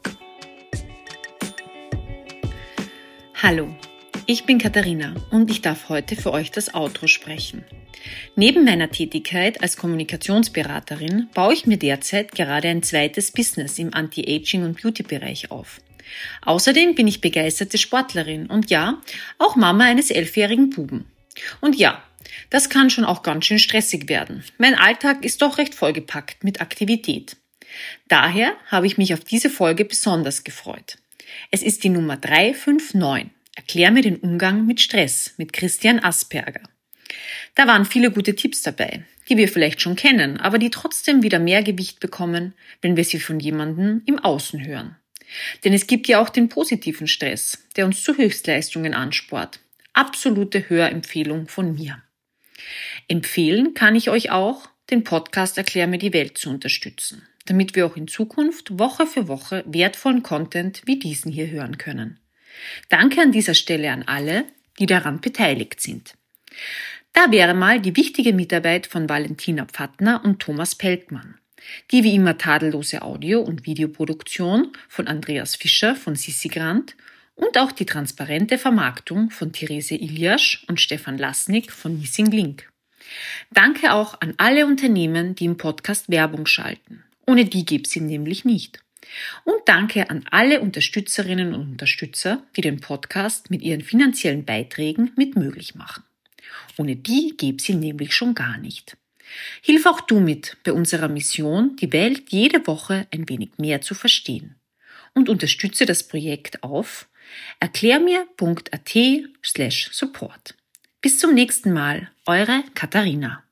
Hallo, ich bin Katharina und ich darf heute für euch das Outro sprechen. Neben meiner Tätigkeit als Kommunikationsberaterin baue ich mir derzeit gerade ein zweites Business im Anti-Aging- und Beauty-Bereich auf. Außerdem bin ich begeisterte Sportlerin und ja, auch Mama eines 11-jährigen Buben. Und ja, das kann schon auch ganz schön stressig werden. Mein Alltag ist doch recht vollgepackt mit Aktivität. Daher habe ich mich auf diese Folge besonders gefreut. Es ist die Nummer 359. Erklär mir den Umgang mit Stress mit Christian Asperger. Da waren viele gute Tipps dabei, die wir vielleicht schon kennen, aber die trotzdem wieder mehr Gewicht bekommen, wenn wir sie von jemandem im Außen hören. Denn es gibt ja auch den positiven Stress, der uns zu Höchstleistungen anspornt. Absolute Hörempfehlung von mir. Empfehlen kann ich euch auch, den Podcast Erklär mir die Welt zu unterstützen, damit wir auch in Zukunft Woche für Woche wertvollen Content wie diesen hier hören können. Danke an dieser Stelle an alle, die daran beteiligt sind. Da wäre mal die wichtige Mitarbeit von Valentina Pfattner und Thomas Pelkmann, die wie immer tadellose Audio- und Videoproduktion von Andreas Fischer von Sissi Grant und auch die transparente Vermarktung von Therese Iljasch und Stefan Lasnik von Missing Link. Danke auch an alle Unternehmen, die im Podcast Werbung schalten. Ohne die gäbe es ihn nämlich nicht. Und danke an alle Unterstützerinnen und Unterstützer, die den Podcast mit ihren finanziellen Beiträgen mit möglich machen. Ohne die gäbe es ihn nämlich schon gar nicht. Hilf auch du mit bei unserer Mission, die Welt jede Woche ein wenig mehr zu verstehen. Und unterstütze das Projekt auf erklärmir.at/support. Bis zum nächsten Mal, eure Katharina.